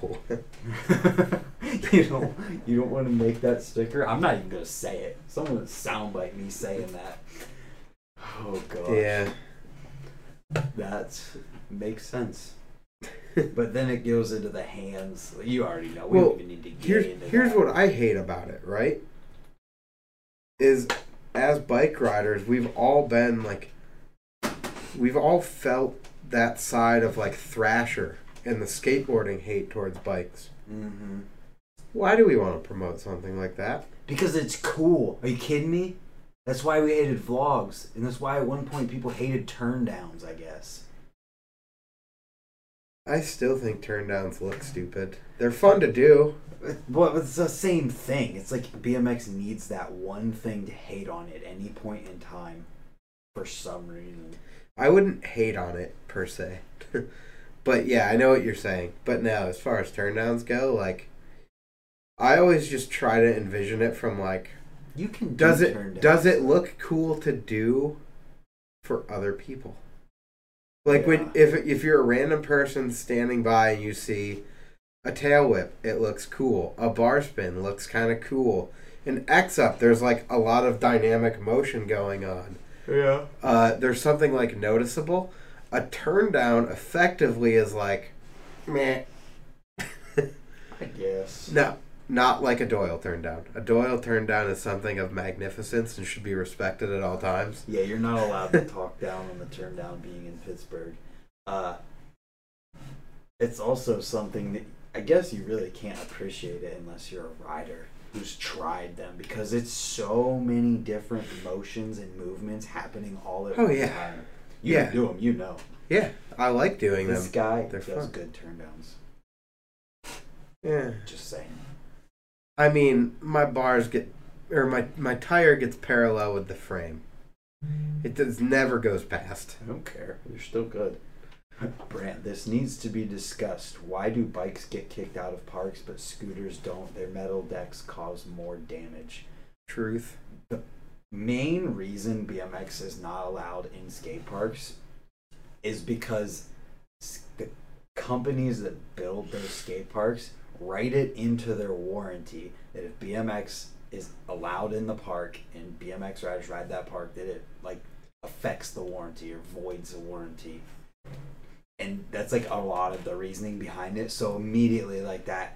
You don't want to make that sticker? I'm not even going to say it. Someone would sound like me saying that. Oh, gosh. Yeah. That makes sense. But then it goes into the hands. You already know. We don't even need to get into here's that. what I hate about it, right? Is as bike riders, we've all been like, we've all felt that side of like Thrasher and the skateboarding hate towards bikes. Mm-hmm. Why do we want to promote something like that? Because it's cool. Are you kidding me? That's why we hated vlogs. And that's why at one point people hated turn downs, I guess. I still think turn downs look stupid. They're fun to do. Well, it's the same thing. It's like BMX needs that one thing to hate on at any point in time for some reason. I wouldn't hate on it, per se. But yeah, I know what you're saying. But no, as far as turn downs go, like, I always just try to envision it from like, you can does it look cool to do for other people? Like if you're a random person standing by and you see a tail whip, it looks cool. A bar spin looks kind of cool. An X up, there's like a lot of dynamic motion going on. Yeah. There's something like noticeable. A turn down effectively is like, meh. I guess. No, not like a Doyle turn down. A Doyle turn down is something of magnificence and should be respected at all times. Yeah, you're not allowed to talk down on the turn down being in Pittsburgh. It's also something that I guess you really can't appreciate it unless you're a rider who's tried them, because it's so many different motions and movements happening all at one time. You can do them, you know. Yeah, I like doing them. This guy They're does fun. good turn downs. Yeah. Just saying. I mean, my bars get, or my tire gets parallel with the frame. It never goes past. I don't care. You're still good. Brant, this needs to be discussed. Why do bikes get kicked out of parks but scooters don't? Their metal decks cause more damage. Truth. The main reason BMX is not allowed in skate parks is because the companies that build those skate parks write it into their warranty that if BMX is allowed in the park and BMX riders ride that park, that it like affects the warranty or voids the warranty. And that's like a lot of the reasoning behind it. So immediately like that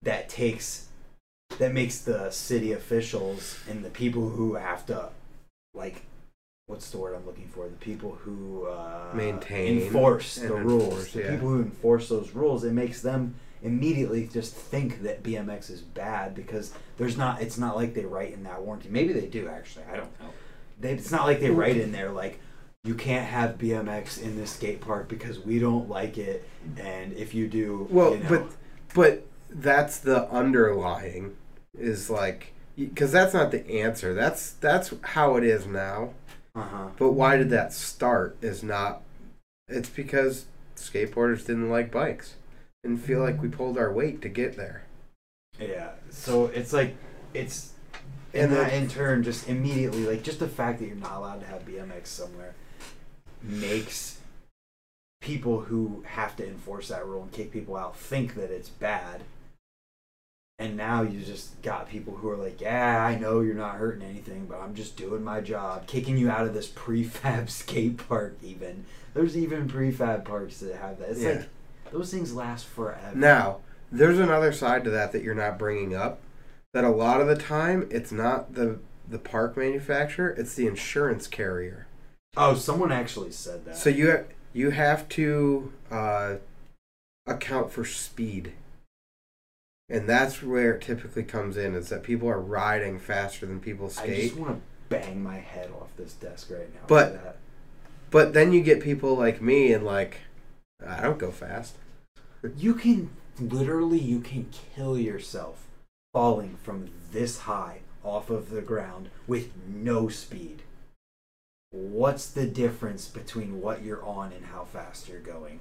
makes the city officials and the people who have to, like, what's the word I'm looking for? The people who maintain, enforce the rules. Enforce, the people who enforce those rules, it makes them immediately just think that BMX is bad because it's not like they write in that warranty. Maybe they do, actually. I don't know. It's not like they write in there like, you can't have BMX in this skate park because we don't like it, and if you do, well, but that's the underlying is like, because that's not the answer. That's how it is now. But why did that start? Is not. It's because skateboarders didn't like bikes, didn't feel like we pulled our weight to get there. Yeah. So it's like and that in turn just immediately, like, just the fact that you're not allowed to have BMX somewhere makes people who have to enforce that rule and kick people out think that it's bad. And now you just got people who are like, yeah, I know you're not hurting anything, but I'm just doing my job, kicking you out of this prefab skate park even. There's even prefab parks that have that. It's like, those things last forever. Now, there's another side to that you're not bringing up, that a lot of the time, it's not the park manufacturer, it's the insurance carrier. Oh, someone actually said that. So you have to account for speed. And that's where it typically comes in, is that people are riding faster than people skate. I just want to bang my head off this desk right now. But then you get people like me and like, I don't go fast. You can kill yourself falling from this high off of the ground with no speed. What's the difference between what you're on and how fast you're going?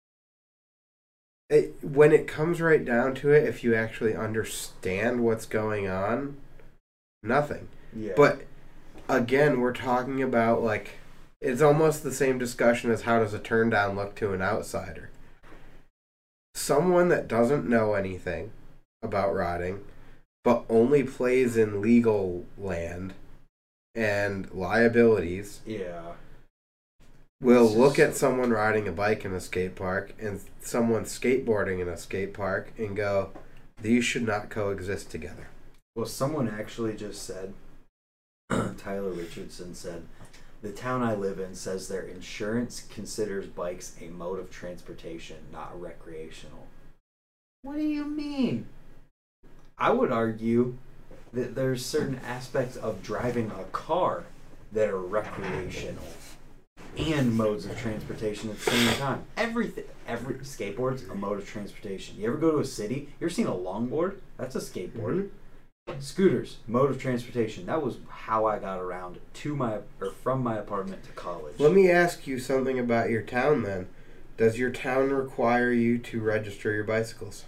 When it comes right down to it, if you actually understand what's going on, nothing. Yeah. But again, we're talking about, like, it's almost the same discussion as how does a turn down look to an outsider. Someone that doesn't know anything about riding, but only plays in legal land and liabilities. Yeah. Will look at someone riding a bike in a skate park and someone skateboarding in a skate park and go, these should not coexist together. Well, someone actually just said, Tyler Richardson said, the town I live in says their insurance considers bikes a mode of transportation, not recreational. What do you mean? I would argue that there's certain aspects of driving a car that are recreational and modes of transportation at the same time. Every skateboard's a mode of transportation. You ever go to a city? You ever seen a longboard? That's a skateboard. Mm-hmm. Scooters, mode of transportation. That was how I got around from my apartment to college. Let me ask you something about your town then. Does your town require you to register your bicycles?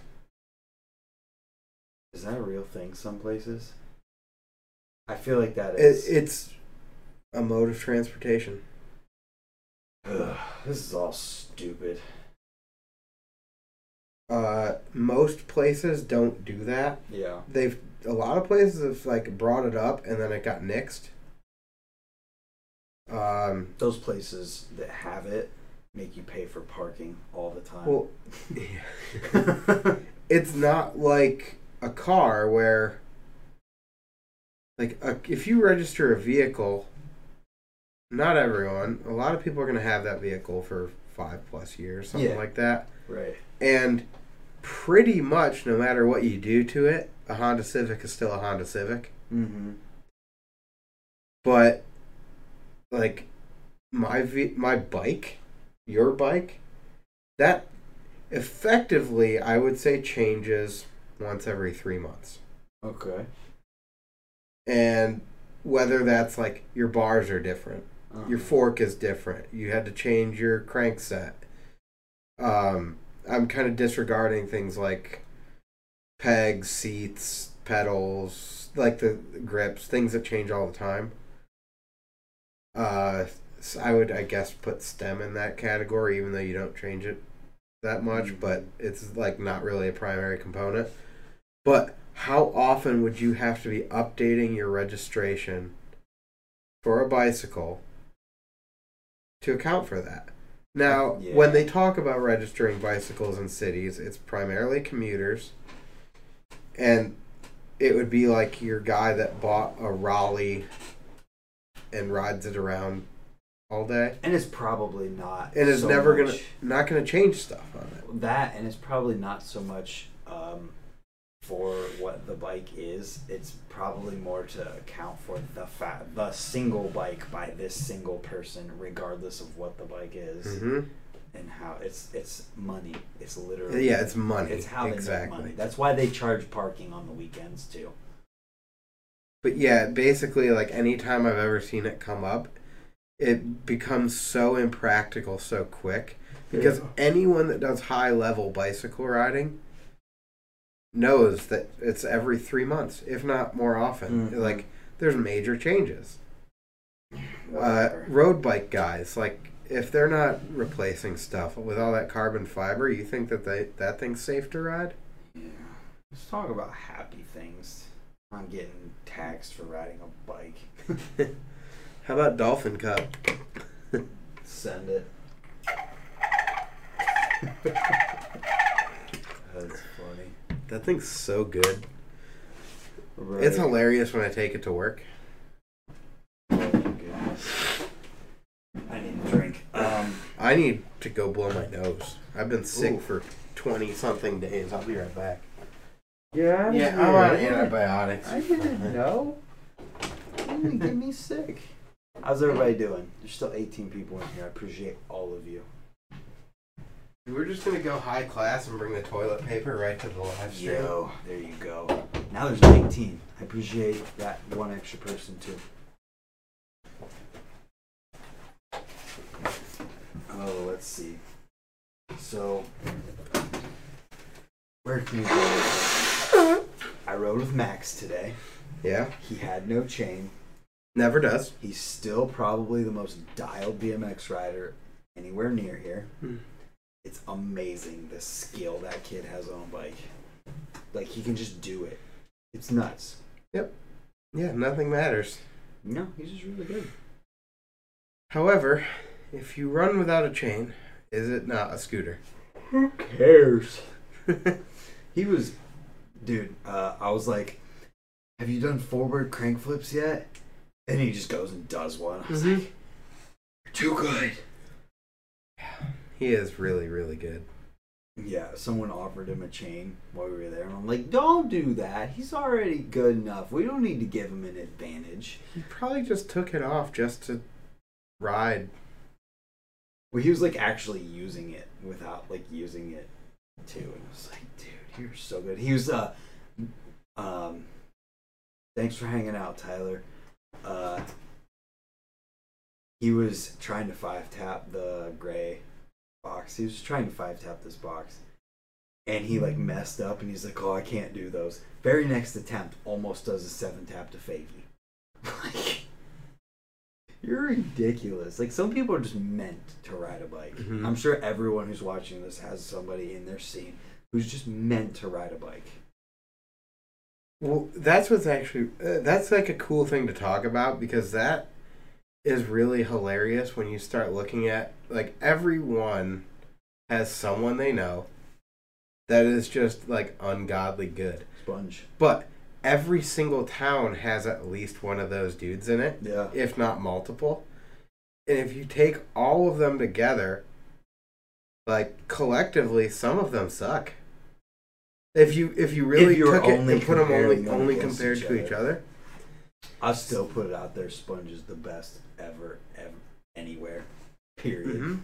Is that a real thing some places? I feel like that is. It's a mode of transportation. Ugh, this is all stupid. Most places don't do that. Yeah. A lot of places have like brought it up and then it got nixed. Those places that have it make you pay for parking all the time. Well, it's not like a car where, like, if you register a vehicle, not everyone, a lot of people are going to have that vehicle for 5+ years, something like that. Right. And pretty much no matter what you do to it, a Honda Civic is still a Honda Civic. Mm-hmm. But, like, my bike, your bike, that effectively, I would say, changes once every 3 months. Okay. And whether that's, like, your bars are different, your fork is different, you had to change your crankset. I'm kind of disregarding things like pegs, seats, pedals, like the grips, things that change all the time. So I would, I guess, put stem in that category, even though you don't change it that much, but it's like not really a primary component. But how often would you have to be updating your registration for a bicycle to account for that? Now, when they talk about registering bicycles in cities, it's primarily commuters. And it would be like your guy that bought a Raleigh and rides it around all day. And it's probably not. And it's so never much not gonna change stuff on it. that, and it's probably not so much for what the bike is. It's probably more to account for the single bike by this single person, regardless of what the bike is, and how it's money. It's literally it's money. It's how they make money. That's why they charge parking on the weekends too. But yeah, basically, like anytime I've ever seen it come up, it becomes so impractical so quick because anyone that does high level bicycle riding knows that it's every 3 months, if not more often. Like there's major changes. Road bike guys, like if they're not replacing stuff with all that carbon fiber, you think that that thing's safe to ride? Yeah. Let's talk about happy things. I'm getting taxed for riding a bike. How about Dolphin Cup? Send it. That's funny. That thing's so good. Right. It's hilarious when I take it to work. Oh my goodness. I need a drink. I need to go blow my nose. I've been sick for 20-something days. I'll be right back. Yeah, I'm on antibiotics. I didn't know. You didn't get me sick. How's everybody doing? There's still 18 people in here. I appreciate all of you. We're just going to go high class and bring the toilet paper right to the live stream. Yo, there you go. Now there's 19. I appreciate that one extra person too. Oh, let's see. So, where can we go? I rode with Max today. Yeah? He had no chain. Never does. He's still probably the most dialed BMX rider anywhere near here. It's amazing the skill that kid has on a bike. Like, he can just do it. It's nuts. Yep. Yeah, nothing matters. No, he's just really good. However, if you run without a chain, is it not a scooter? Who cares? He was... Dude, I was like, have you done forward crank flips yet? And he just goes and does one. I was like, you're too good. He is really, really good. Yeah, someone offered him a chain while we were there. And I'm like, don't do that. He's already good enough. We don't need to give him an advantage. He probably just took it off just to ride. Well, he was like actually using it without like using it too. And I was like, dude, you're so good. He was, thanks for hanging out, Tyler. He was trying to 5-tap the gray box. He was trying to 5-tap this box. And he like messed up and he's like, oh, I can't do those. Very next attempt, almost does a 7-tap to fakie. Like, you're ridiculous. Like, some people are just meant to ride a bike. I'm sure everyone who's watching this has somebody in their scene who's just meant to ride a bike. Well, that's what's actually... that's like a cool thing to talk about because that is really hilarious when you start looking at... Like, everyone has someone they know that is just, like, ungodly good. Sponge. But every single town has at least one of those dudes in it. Yeah. If not multiple. And if you take all of them together, like, collectively, some of them suck. If you really took it and put them only compared to each other. I still put it out there, Sponge is the best ever, anywhere. Period.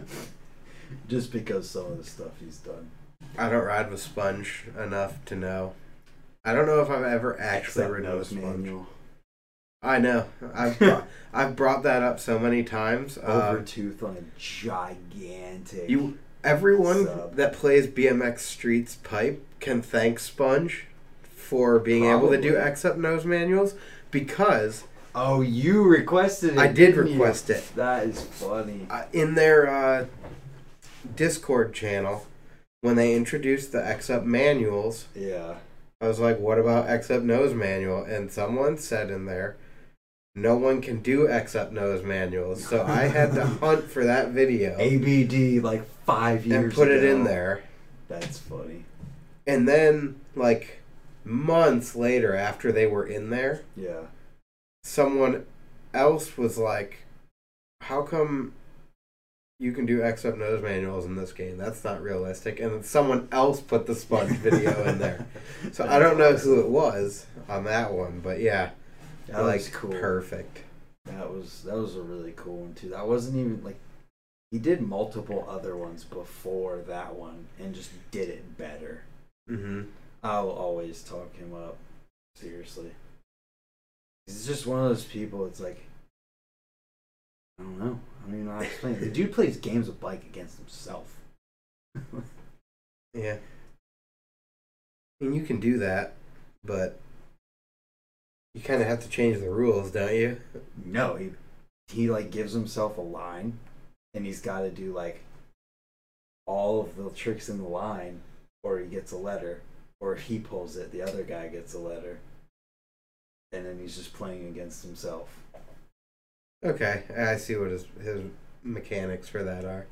Just because some of the stuff he's done. I don't ride with Sponge enough to know. I don't know if I've ever actually ridden with Sponge. Manual. I know. I've brought that up so many times. Overtooth on a gigantic. Everyone that plays BMX Streets Pipe can thank Sponge for being able to do X-Up nose manuals because... Oh, you requested it. I did request it. That is funny. In their Discord channel, when they introduced the X-Up manuals, yeah, I was like, what about X-Up nose manual? And someone said in there, no one can do X-Up nose manuals. So I had to hunt for that video. ABD like 5 years ago. And put it in there. That's funny. And then, like, months later after they were in there, yeah, someone else was like, how come you can do X up nose manuals in this game? That's not realistic. And then someone else put the sponge video in there. So I don't know who it was on that one, but yeah. That was cool. Perfect. That was a really cool one too. That wasn't even like he did multiple other ones before that one and just did it better. Mm-hmm. I'll always talk him up. Seriously. He's just one of those people, it's like I don't know. I don't even know how to explain it. The dude plays games of bike against himself. Yeah. And you can do that, but you kind of have to change the rules, don't you? No, he like gives himself a line, and he's got to do like all of the tricks in the line, or he gets a letter, or if he pulls it, the other guy gets a letter, and then he's just playing against himself. Okay, I see what his mechanics for that are.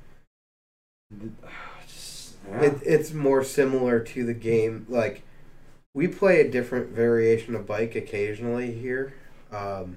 It's more similar to the game. Like, we play a different variation of bike occasionally here, and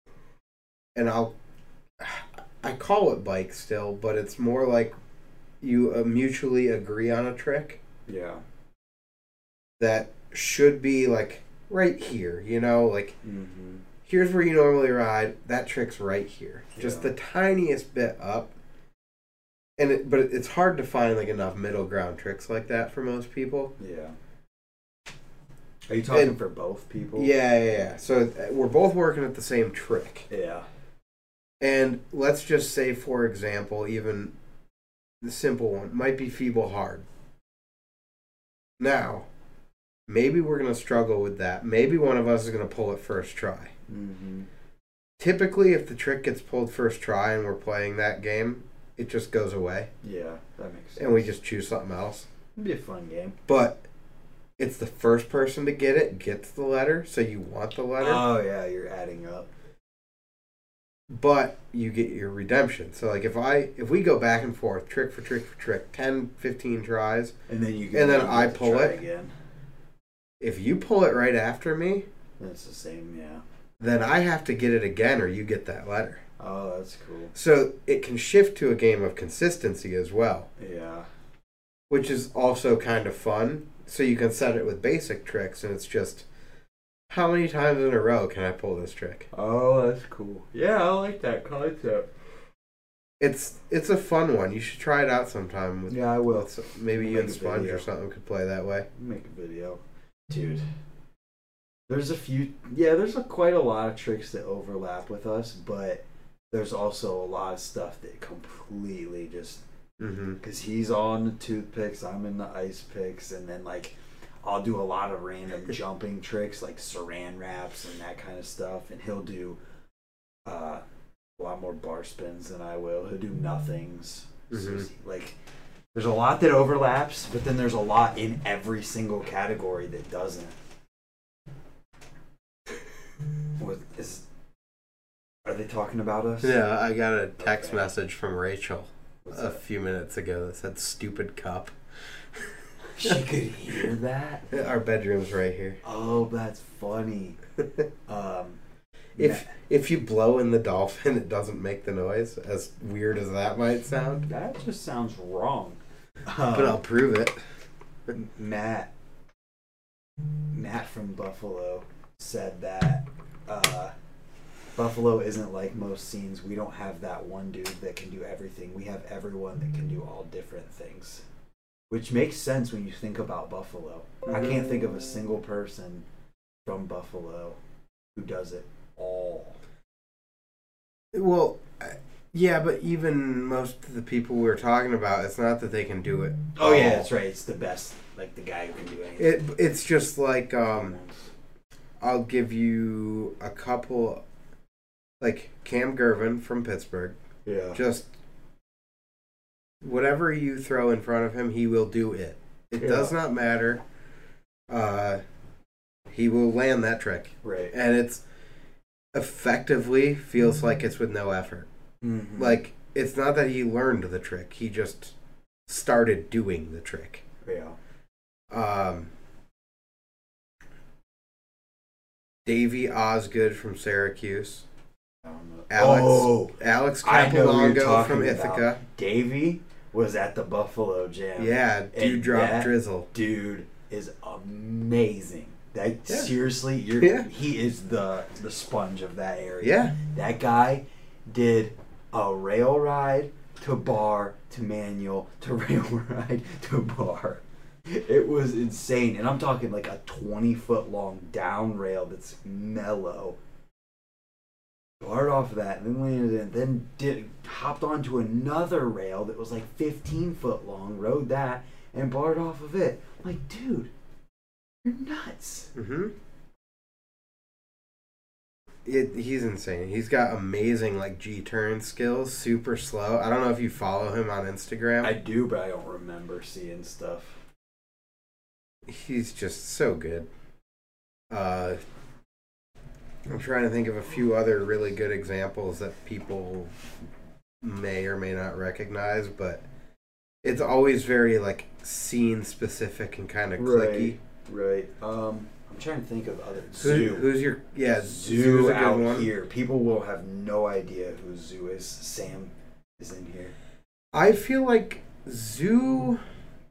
I call it bike still, but it's more like you mutually agree on a trick. Yeah. That should be like right here, you know, like. Mm-hmm. Here's where you normally ride. That trick's right here. Yeah. Just the tiniest bit up. But it's hard to find like enough middle ground tricks like that for most people. Yeah. Are you talking for both people? Yeah. So we're both working at the same trick. Yeah. And let's just say, for example, even the simple one might be feeble hard. Now, maybe we're going to struggle with that. Maybe one of us is going to pull it first try. Mm-hmm. Typically, if the trick gets pulled first try and we're playing that game, it just goes away. Yeah, that makes sense. And we just choose something else. It'd be a fun game. But it's the first person to get it gets the letter, so you want the letter. Oh, yeah, you're adding up. But you get your redemption. So, like, if we go back and forth, trick for trick for trick, 10, 15 tries, and then I pull it again. If you pull it right after me, that's the same, yeah. Then I have to get it again, or you get that letter. Oh, that's cool. So it can shift to a game of consistency as well. Yeah. Which is also kind of fun. So you can set it with basic tricks, and it's just, how many times in a row can I pull this trick? Oh, that's cool. Yeah, I like that concept. It's a fun one. You should try it out sometime. Yeah, I will. Maybe you and Sponge or something could play that way. Make a video. Dude. There's quite a lot of tricks that overlap with us, but there's also a lot of stuff that completely just because he's all in the toothpicks, I'm in the ice picks, and then like I'll do a lot of random jumping tricks like saran wraps and that kind of stuff, and he'll do a lot more bar spins than I will. He'll do nothings. So, like there's a lot that overlaps, but then there's a lot in every single category that doesn't. Are they talking about us? Yeah, I got a text message from Rachel a few minutes ago that said "stupid cup." She could hear that? Our bedroom's right here. Oh, that's funny. If you blow in the dolphin, it doesn't make the noise, as weird as that might sound. That just sounds wrong. But I'll prove it. Matt from Buffalo said that Buffalo isn't like most scenes. We don't have that one dude that can do everything. We have everyone that can do all different things. Which makes sense when you think about Buffalo. I can't think of a single person from Buffalo who does it all. Well, yeah, but even most of the people we were talking about, it's not that they can do it. Oh, yeah, that's right. It's the best, like the guy who can do anything. It's just like, I'll give you a couple, like Cam Gervin from Pittsburgh. Yeah. Just whatever you throw in front of him, he will do it. It does not matter. He will land that trick. Right. And it's effectively feels like it's with no effort. Mm-hmm. Like, it's not that he learned the trick. He just started doing the trick. Yeah. Davey Osgood from Syracuse. I don't know. Alex I know who you're Capilongo talking from about. Ithaca. Davey was at the Buffalo Jam. Yeah, Dewdrop that Drizzle. Dude is amazing. Seriously, he is the sponge of that area. Yeah. That guy did a rail ride to bar to manual to rail ride to bar. It was insane. And I'm talking like a 20-foot long down rail that's mellow. Barred off of that, and then landed in, then hopped onto another rail that was like 15-foot long, rode that, and barred off of it. I'm like, dude, you're nuts. Mm-hmm. He's insane. He's got amazing like G-turn skills, super slow. I don't know if you follow him on Instagram. I do, but I don't remember seeing stuff. He's just so good. I'm trying to think of a few other really good examples that people may or may not recognize, but it's always very like scene specific and kind of clicky. Right. I'm trying to think of other Who's your Zoo out one. Here? People will have no idea who Zoo is. Sam is in here. I feel like Zoo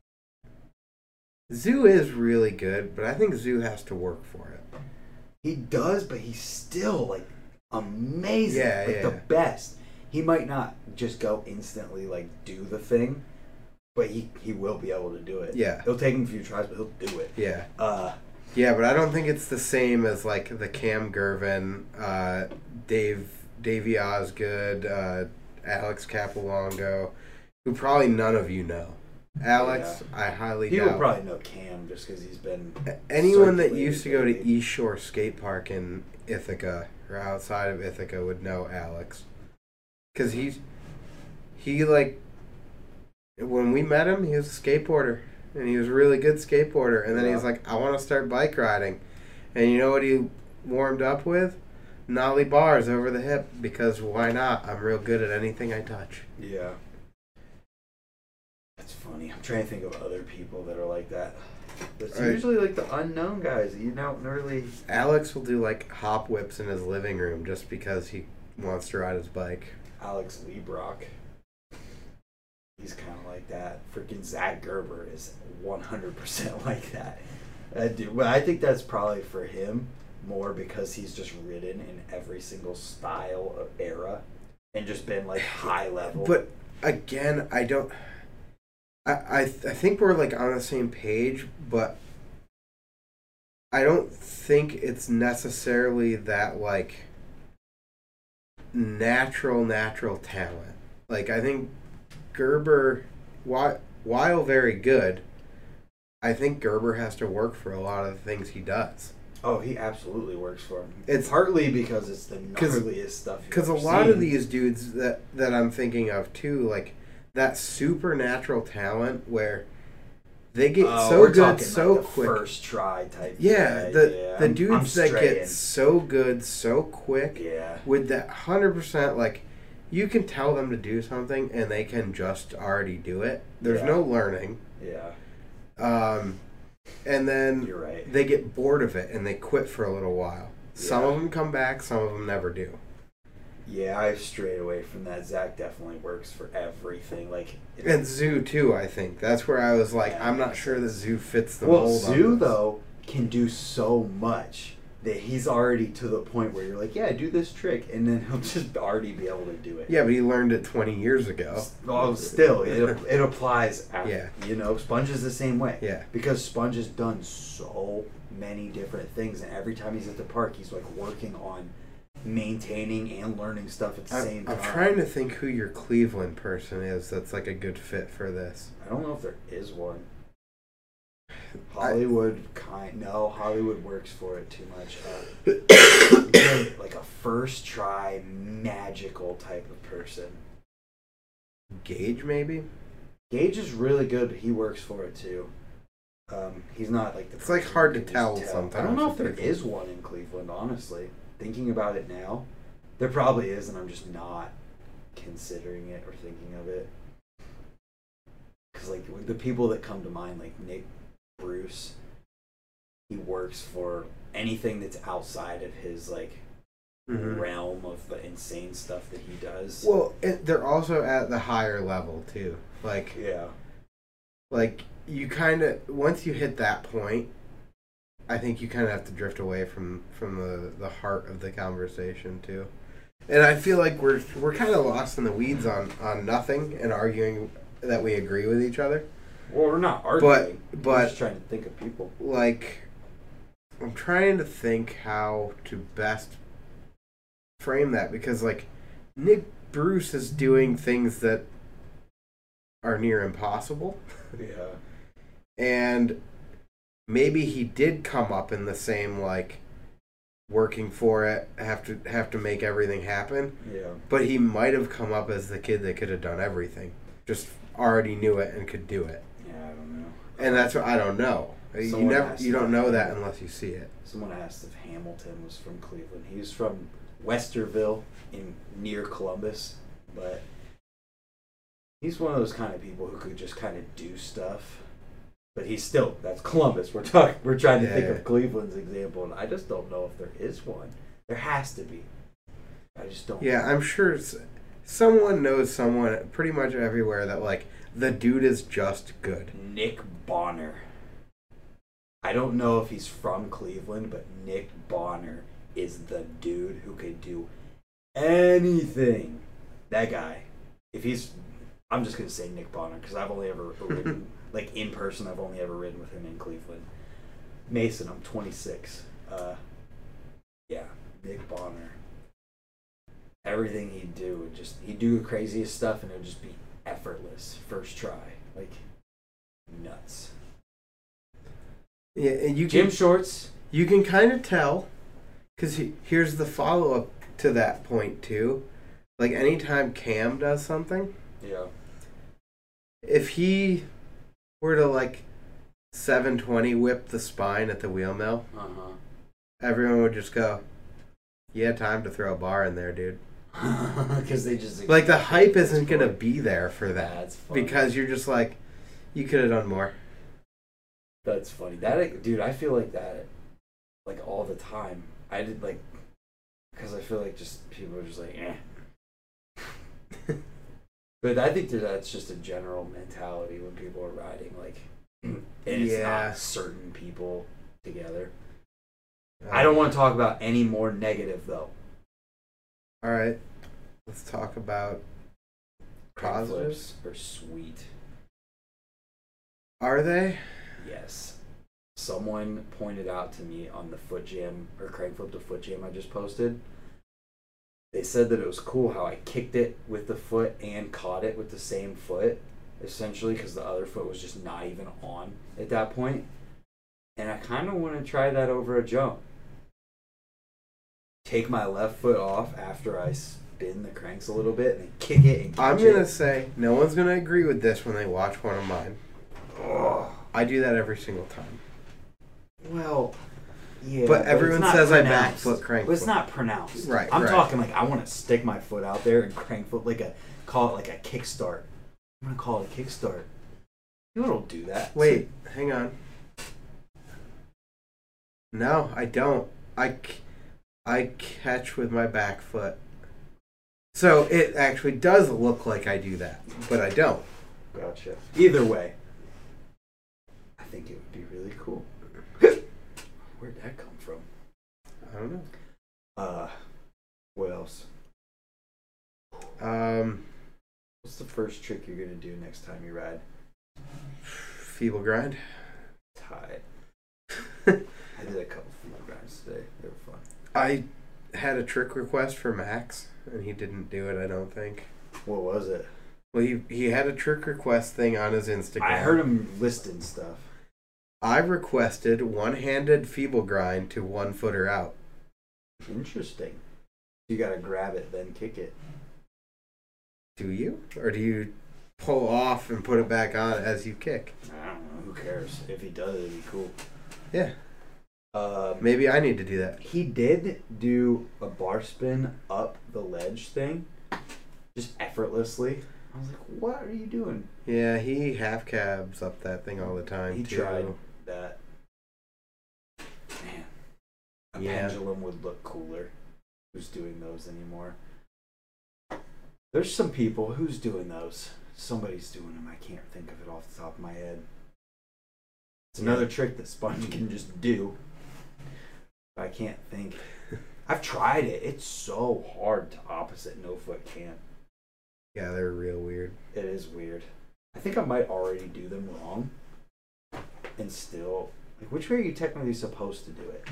is really good, but I think Zoo has to work for it. He does, but he's still like amazing. The best. He might not just go instantly like do the thing, but he will be able to do it. Yeah. It'll take him a few tries, but he'll do it. Yeah. Yeah, but I don't think it's the same as like the Cam Gervin, Davey Osgood, Alex Capilongo, who probably none of you know. Alex, yeah. I highly doubt. People probably know Cam just because he's been... Anyone that used to go to East Shore Skate Park in Ithaca or outside of Ithaca would know Alex. Because he like... When we met him, he was a skateboarder. And he was a really good skateboarder. And then he was like, I want to start bike riding. And you know what he warmed up with? Nollie bars over the hip. Because why not? I'm real good at anything I touch. Yeah. That's funny. I'm trying to think of other people that are like that. It's usually like the unknown guys. You don't really... Alex will do like hop whips in his living room just because he wants to ride his bike. Alex Liebrock. He's kind of like that. Freaking Zach Gerber is 100% like that. Well, I think that's probably for him more because he's just ridden in every single style of era and just been like high level. But again, I don't... I think we're like on the same page, but I don't think it's necessarily that like natural talent. Like I think Gerber, while very good, I think Gerber has to work for a lot of the things he does. Oh, he absolutely works for him. It's partly because it's the gnarliest stuff. Because a lot of these dudes that I'm thinking of too, like that supernatural talent where they get so good so like quick. First try type. Yeah, the dudes that get so good so quick. Yeah. With that 100%, like you can tell them to do something and they can just already do it. There's no learning. Yeah. And then you're right. They get bored of it and they quit for a little while. Some of them come back, some of them never do. Yeah, I've strayed away from that. Zach definitely works for everything. And Zoo too, I think. That's where I was like, I'm not sure that Zoo fits the mold. Well, Zoo though can do so much that he's already to the point where you're like, yeah, do this trick, and then he'll just already be able to do it. Yeah, but he learned it 20 years ago. Oh, still, it applies. Yeah. Sponge is the same way. Yeah. Because Sponge has done so many different things, and every time he's at the park, he's like working on maintaining and learning stuff at the same time. I'm trying to think who your Cleveland person is that's like a good fit for this. I don't know if there is one. Hollywood Hollywood works for it too much. Like a first try magical type of person. Gage maybe? Gage is really good, but he works for it too. He's not like the... It's like hard to tell sometimes. I don't know if there is one in Cleveland, honestly. Thinking about it now, there probably is, and I'm just not considering it or thinking of it. Because like the people that come to mind, like Nick Bruce, he works for anything that's outside of his like realm of the insane stuff that he does. Well, they're also at the higher level too. Like, yeah, like you kind of once you hit that point, I think you kind of have to drift away from the heart of the conversation too. And I feel like we're kind of lost in the weeds on nothing and arguing that we agree with each other. Well, we're not arguing. But we're just trying to think of people. Like, I'm trying to think how to best frame that because, like, Nick Bruce is doing things that are near impossible. Yeah. And maybe he did come up in the same, like, working for it, have to make everything happen. Yeah. But he might have come up as the kid that could have done everything. Just already knew it and could do it. Yeah, I don't know. And that's what I don't know. You don't know that unless you see it. Someone asked if Hamilton was from Cleveland. He was from Westerville near Columbus, but he's one of those kind of people who could just kind of do stuff. But that's Columbus. We're trying to think of Cleveland's example, and I just don't know if there is one. There has to be. I just don't. Yeah, I'm sure someone knows someone pretty much everywhere that, like, the dude is just good. Nick Bonner. I don't know if he's from Cleveland, but Nick Bonner is the dude who could do anything. That guy. I'm just going to say Nick Bonner because I've only ever ridden, like in person, I've only ever ridden with him in Cleveland. Mason, I'm 26. Yeah, Nick Bonner. Everything he'd do, he'd do the craziest stuff and it would just be effortless. First try. Like, nuts. Yeah, and Gym shorts. You can kind of tell, because here's the follow-up to that point, too. Like, anytime Cam does something, yeah, if he were to, like, 720 whip the spine at the wheel mill, everyone would just go, you had time to throw a bar in there, dude. Because they just... Like, the hype isn't going to be there for that. That's funny. Because you're just like, you could have done more. That's funny. Dude, I feel like that, like, all the time. I did, like, because I feel like just people are just like, eh. But I think that's just a general mentality when people are riding, like, and it's not certain people together. I don't want to talk about any more negative, though. All right. Let's talk about positives. Are sweet. Are they? Yes. Someone pointed out to me on the foot jam or crank flip to foot jam I just posted. They said that it was cool how I kicked it with the foot and caught it with the same foot, essentially, because the other foot was just not even on at that point. And I kind of want to try that over a jump. Take my left foot off after I spin the cranks a little bit and then kick it and catch I'm going to say, no one's going to agree with this when they watch one of mine. Oh. I do that every single time. Well, yeah. But everyone says I back foot crank But it's foot. not pronounced. Right. I'm talking like I want to stick my foot out there and crank foot call it like a kickstart. I'm going to call it a kickstart. You don't do that. Wait, hang on. No, I don't. I catch with my back foot. So it actually does look like I do that, but I don't. Gotcha. Either way, I think it would be really cool. Where'd that come from? I don't know. What else? What's the first trick you're gonna do next time you ride? Feeble grind. Tight. I did a couple feeble grinds today. They were fun. I had a trick request for Max, and he didn't do it, I don't think. What was it? Well, he had a trick request thing on his Instagram. I heard him listing stuff. I requested one-handed feeble grind to 1 footer out. Interesting. You gotta grab it, then kick it. Do you? Or do you pull off and put it back on as you kick? I don't know. Who cares? If he does it, it'd be cool. Yeah. Maybe I need to do that. He did do a bar spin up the ledge thing, just effortlessly. I was like, what are you doing? Yeah, he half cabs up that thing all the time. He too. tried that. Man, a pendulum would look cooler. who's doing those anymore. There's some people who's doing those. Somebody's doing them. I can't think of it off the top of my head. It's another trick that Sponge can just do. But I can't think. I've tried it. It's so hard to opposite No Foot Can't. Yeah, they're real weird. It is weird. I think I might already do them wrong. And still, like, which way are you technically supposed to do it?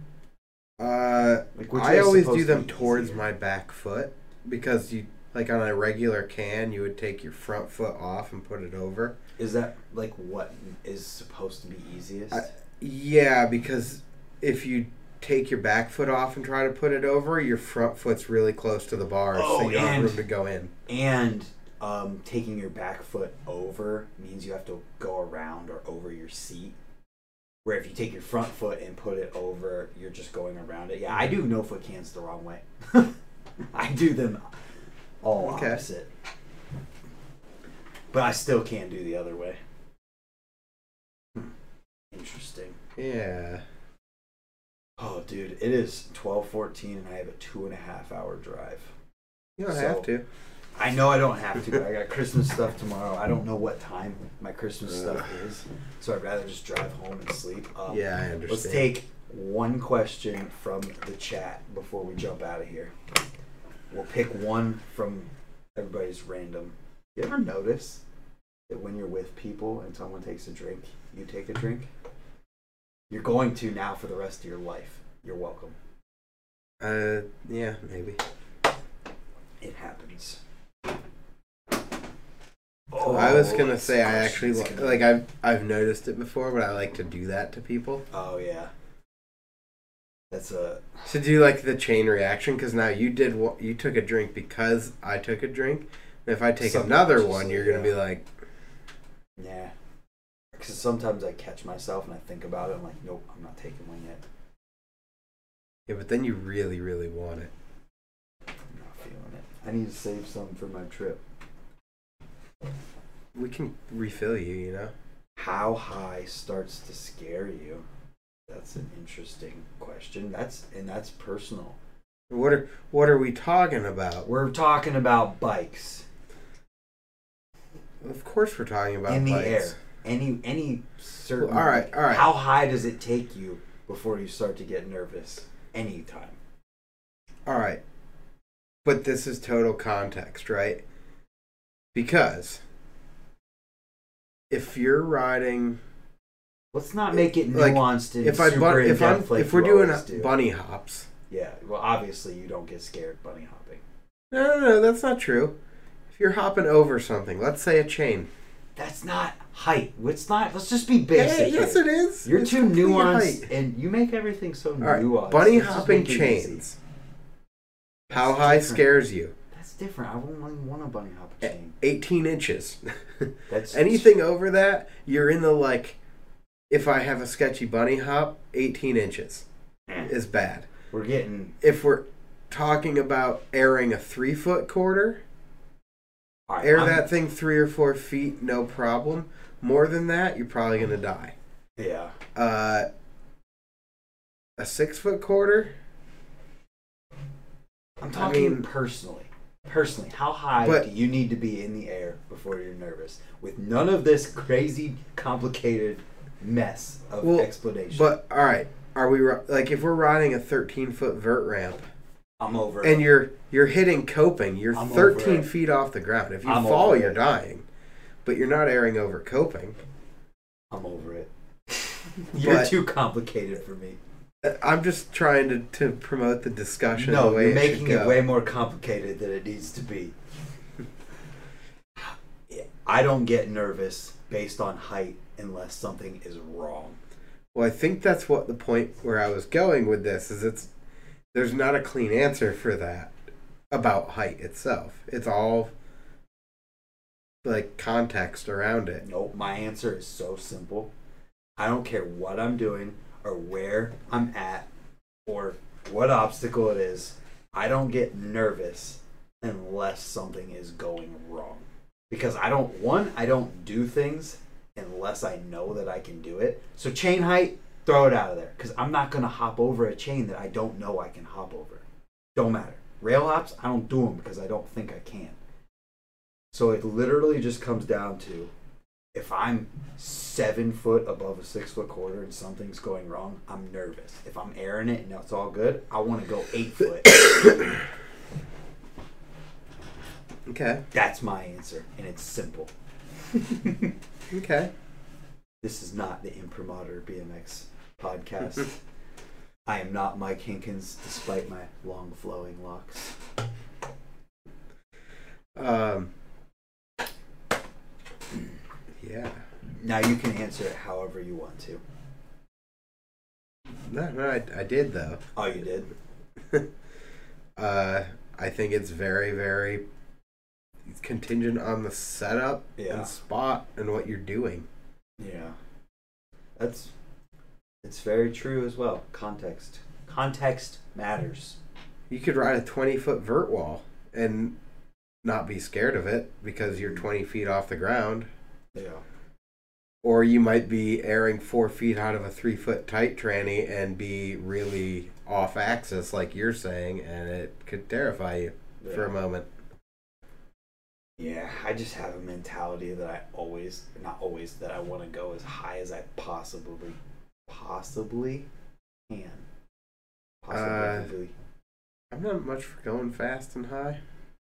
Like, I always do them towards my back foot because you, like, on a regular can, you would take your front foot off and put it over. Is that like what is supposed to be easiest? Yeah, because if you take your back foot off and try to put it over, your front foot's really close to the bars, so you don't have room to go in. And taking your back foot over means you have to go around or over your seat. Where if you take your front foot and put it over, you're just going around it. Yeah, I do No Foot Cans the wrong way. I do them all opposite. But I still can't do the other way. Interesting. Yeah. Oh, dude, it is 12:14 and I have a 2.5 hour drive. You don't have to. I know I don't have to, but I got Christmas stuff tomorrow. I don't know what time my Christmas stuff is, so I'd rather just drive home and sleep. Yeah, I understand. Let's take one question from the chat before we jump out of here. We'll pick one from everybody's random. You ever notice that when you're with people and someone takes a drink, you take a drink? You're going to now for the rest of your life. You're welcome. Yeah, maybe. It happens. Oh, I was gonna say I actually like I've noticed it before, but I like to do that to people. Oh yeah, that's a to do like the chain reaction because now you took a drink because I took a drink. And if I take another one, you're gonna be like, yeah. Because sometimes I catch myself and I think about it. I'm like, nope, I'm not taking one yet. Yeah, but then you really, really want it. I'm not feeling it. I need to save some for my trip. We can refill you, you know? How high starts to scare you? That's an interesting question. That's personal. What are we talking about? We're talking about bikes. Of course we're talking about in the bikes. air. Any certain. Well, all right. How high does it take you before you start to get nervous? Anytime. All right. But this is total context, right? Because if you're riding, let's not make it nuanced and if we're doing bunny hops. Yeah, well, obviously you don't get scared bunny hopping. No, that's not true. If you're hopping over something, let's say a chain. That's not height. It's not. Let's just be basic. Yes, it is. You're too nuanced, and you make everything so nuanced. Bunny hopping chains. How high scares you? That's different. I wouldn't want a bunny hop chain. 18 inches. That's anything over that, you're in the like. If I have a sketchy bunny hop, 18 inches is bad. We're getting. If we're talking about airing a 3-foot quarter. Right, that thing 3 or 4 feet, no problem. More than that, you're probably gonna die. Yeah. A 6-foot quarter. I'm talking personally. Personally, how high do you need to be in the air before you're nervous? With none of this crazy, complicated mess of explanation. But all right, are we like if we're riding a 13-foot vert ramp? I'm over and it. You're hitting coping. You're 13 feet off the ground. If you fall, you're dying. But you're not airing over coping. I'm over it. You're too complicated for me. I'm just trying to promote the discussion. No, the way you're making it way more complicated than it needs to be. I don't get nervous based on height unless something is wrong. Well, I think that's what the point where I was going with this is. There's not a clean answer for that about height itself. It's all like context around it. Nope, my answer is so simple. I don't care what I'm doing or where I'm at or what obstacle it is. I don't get nervous unless something is going wrong. Because I don't do things unless I know that I can do it. So chain height, throw it out of there, because I'm not going to hop over a chain that I don't know I can hop over. Don't matter. Rail hops, I don't do them because I don't think I can. So it literally just comes down to, if I'm 7 foot above a 6 foot quarter and something's going wrong, I'm nervous. If I'm airing it and it's all good, I want to go 8 foot. Okay. That's my answer, and it's simple. Okay. This is not the Imprimatur BMX podcast. I am not Mike Hinkins, despite my long flowing locks. Yeah. Now you can answer it however you want to. No, I did though. Oh, you did? I think it's very, very contingent on the setup and spot and what you're doing. Yeah. It's very true as well. Context matters. You could ride a 20-foot vert wall and not be scared of it because you're 20 feet off the ground. Yeah. Or you might be airing 4 feet out of a 3-foot tight tranny and be really off axis, like you're saying, and it could terrify you for a moment. Yeah, I just have a mentality that I that I want to go as high as I possibly can. Possibly. I'm not much for going fast and high.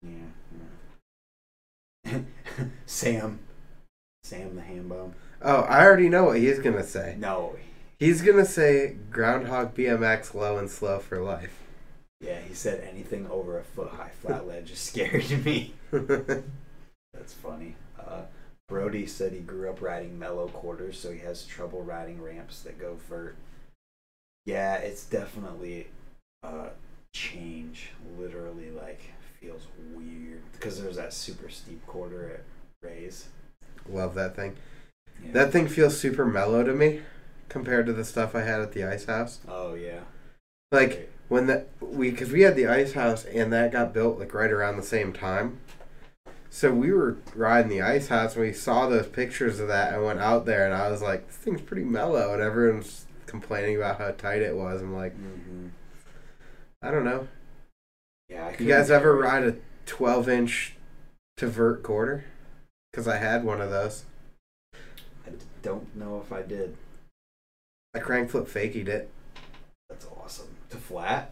Yeah. Sam the ham bum. Oh, I already know what he's gonna say. No. He's gonna say Groundhog BMX low and slow for life. Yeah, he said anything over a foot high flat ledge is scary to me. That's funny. Brody said he grew up riding mellow quarters, so he has trouble riding ramps that go vert. Yeah, it's definitely a change. Literally, feels weird because there's that super steep quarter at Ray's. Love that thing. Yeah. That thing feels super mellow to me compared to the stuff I had at the Ice House. Oh yeah. Because we had the Ice House and that got built right around the same time. So we were riding the Ice House and we saw those pictures of that and went out there and I was like, this thing's pretty mellow, and everyone's complaining about how tight it was. I'm like, I don't know. Yeah. You guys ever ride a 12-inch to vert quarter? Because I had one of those. I don't know if I did. I crank flip fakied it. That's awesome. To flat?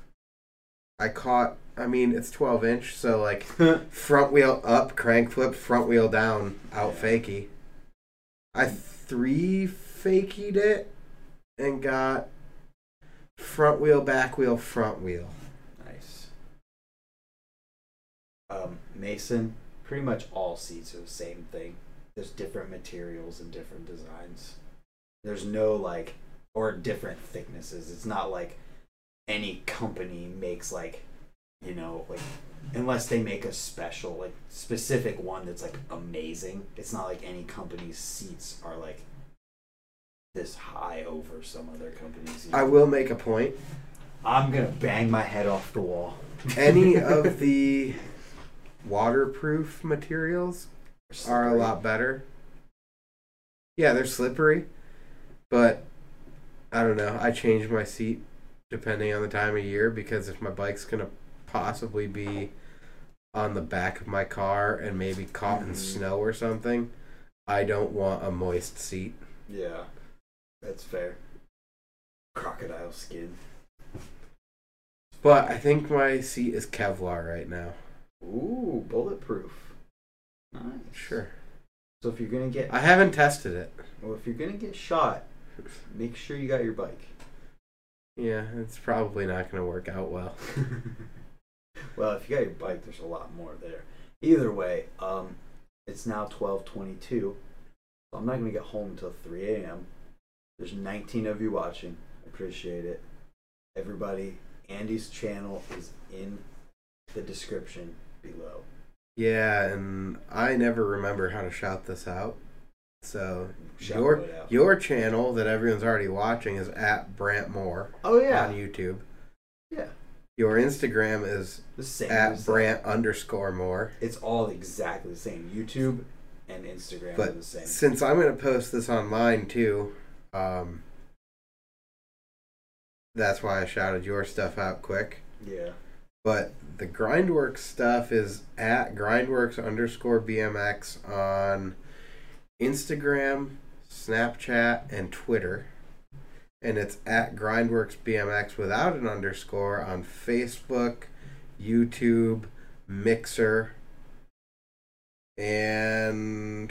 It's 12-inch, so front wheel up, crank flip, front wheel down, out fakie. I 3 fakied it and got front wheel, back wheel, front wheel. Nice. Mason, pretty much all seats are the same thing. There's different materials and different designs. There's no or different thicknesses. It's not like any company makes unless they make a special specific one that's amazing. It's not like any company's seats are this high over some other companies. I will make a point. I'm gonna bang my head off the wall. Any of the waterproof materials are a lot better. Yeah, they're slippery, but I don't know. I change my seat depending on the time of year because if my bike's gonna possibly be on the back of my car and maybe caught in snow or something, I don't want a moist seat. Yeah, that's fair. Crocodile skin. But I think my seat is Kevlar right now. Ooh, bulletproof. Nice. Sure. So if you're gonna get, I haven't tested it. Well, if you're gonna get shot, make sure you got your bike. Yeah, it's probably not gonna work out well. Well, if you got your bike, there's a lot more there. Either way, it's now 12:22. So I'm not gonna get home until 3 a.m. There's 19 of you watching. I appreciate it. Everybody, Andy's channel is in the description below. Yeah, and I never remember how to shout this out. So your channel that everyone's already watching is at Brant Moore. Oh yeah. On YouTube. Yeah. Your Instagram is the same at Brant_Moore. It's all exactly the same. YouTube and Instagram are the same. Since I'm going to post this on mine too, that's why I shouted your stuff out quick. Yeah. But the Grindworks stuff is at grindworks_BMX on Instagram, Snapchat, and Twitter. And it's at GrindworksBMX without an underscore on Facebook, YouTube, Mixer, and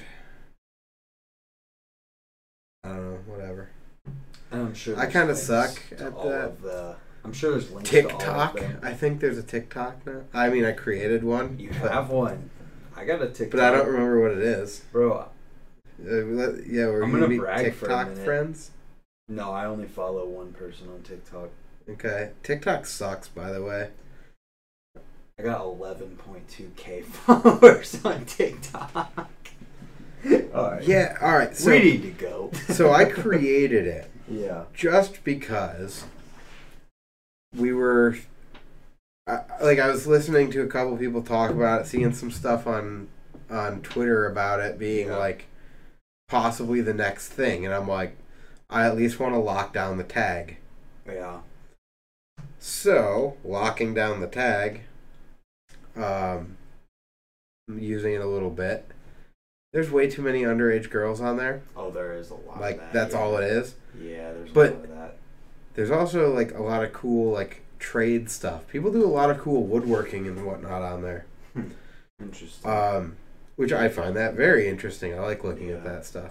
I don't know, whatever. I'm sure I kind of suck at that. I'm sure there's links TikTok. to all of them. I think there's a TikTok now. I mean, I created one. You have one. I got a TikTok. But I don't remember what it is. Bro. Yeah, we're I'm gonna brag TikTok for a minute. friends. No, I only follow one person on TikTok. Okay. TikTok sucks, by the way. I got 11.2k followers on TikTok. Alright. Yeah, alright. So, we need to go. So I created it. Yeah. Just because we were... I was listening to a couple people talk about it, seeing some stuff on Twitter about it being, like, possibly the next thing. And I'm like, I at least want to lock down the tag. Yeah. So, locking down the tag, I'm using it a little bit. There's way too many underage girls on there. Oh, there is a lot like, of that. that's all it is. Yeah, there's a But lot of that. There's also, like, a lot of cool, like, trade stuff. People do a lot of cool woodworking and whatnot on there. Interesting. Which I find that very interesting. I like looking at that stuff.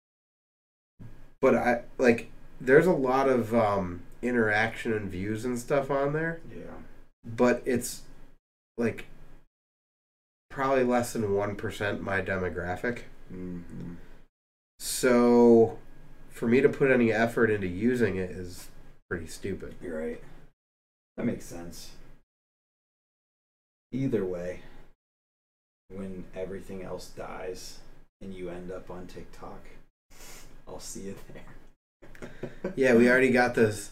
But there's a lot of interaction and views and stuff on there. Yeah. But it's like probably less than 1% my demographic. Mm-hmm. So for me to put any effort into using it is pretty stupid. You're right. That makes sense. Either way, when everything else dies and you end up on TikTok, I'll see you there. Yeah, we already got those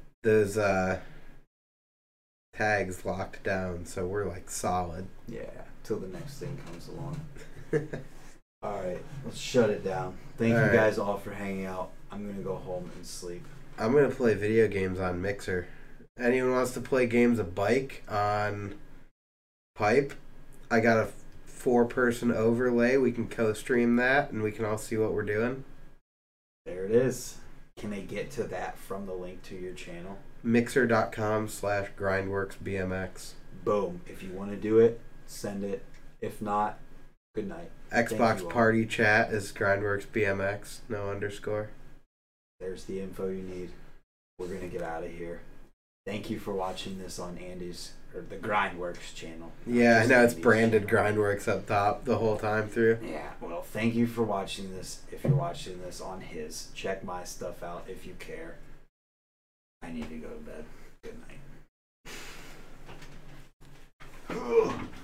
tags locked down, so we're like solid. Yeah, till the next thing comes along. Alright, let's shut it down. Thank you guys all for hanging out. I'm gonna go home and sleep. I'm gonna play video games on Mixer. Anyone wants to play games of bike on Pipe? I got a 4-person overlay. We can co-stream that, and we can all see what we're doing. There it is. Can they get to that from the link to your channel? Mixer.com/GrindworksBMX. Boom. If you want to do it, send it. If not, good night. Xbox Party Chat is GrindworksBMX, no underscore. There's the info you need. We're going to get out of here. Thank you for watching this on the Grindworks channel. Yeah, I know it's branded Grindworks up top the whole time through. Yeah, well, thank you for watching this. If you're watching this on his, check my stuff out if you care. I need to go to bed. Good night.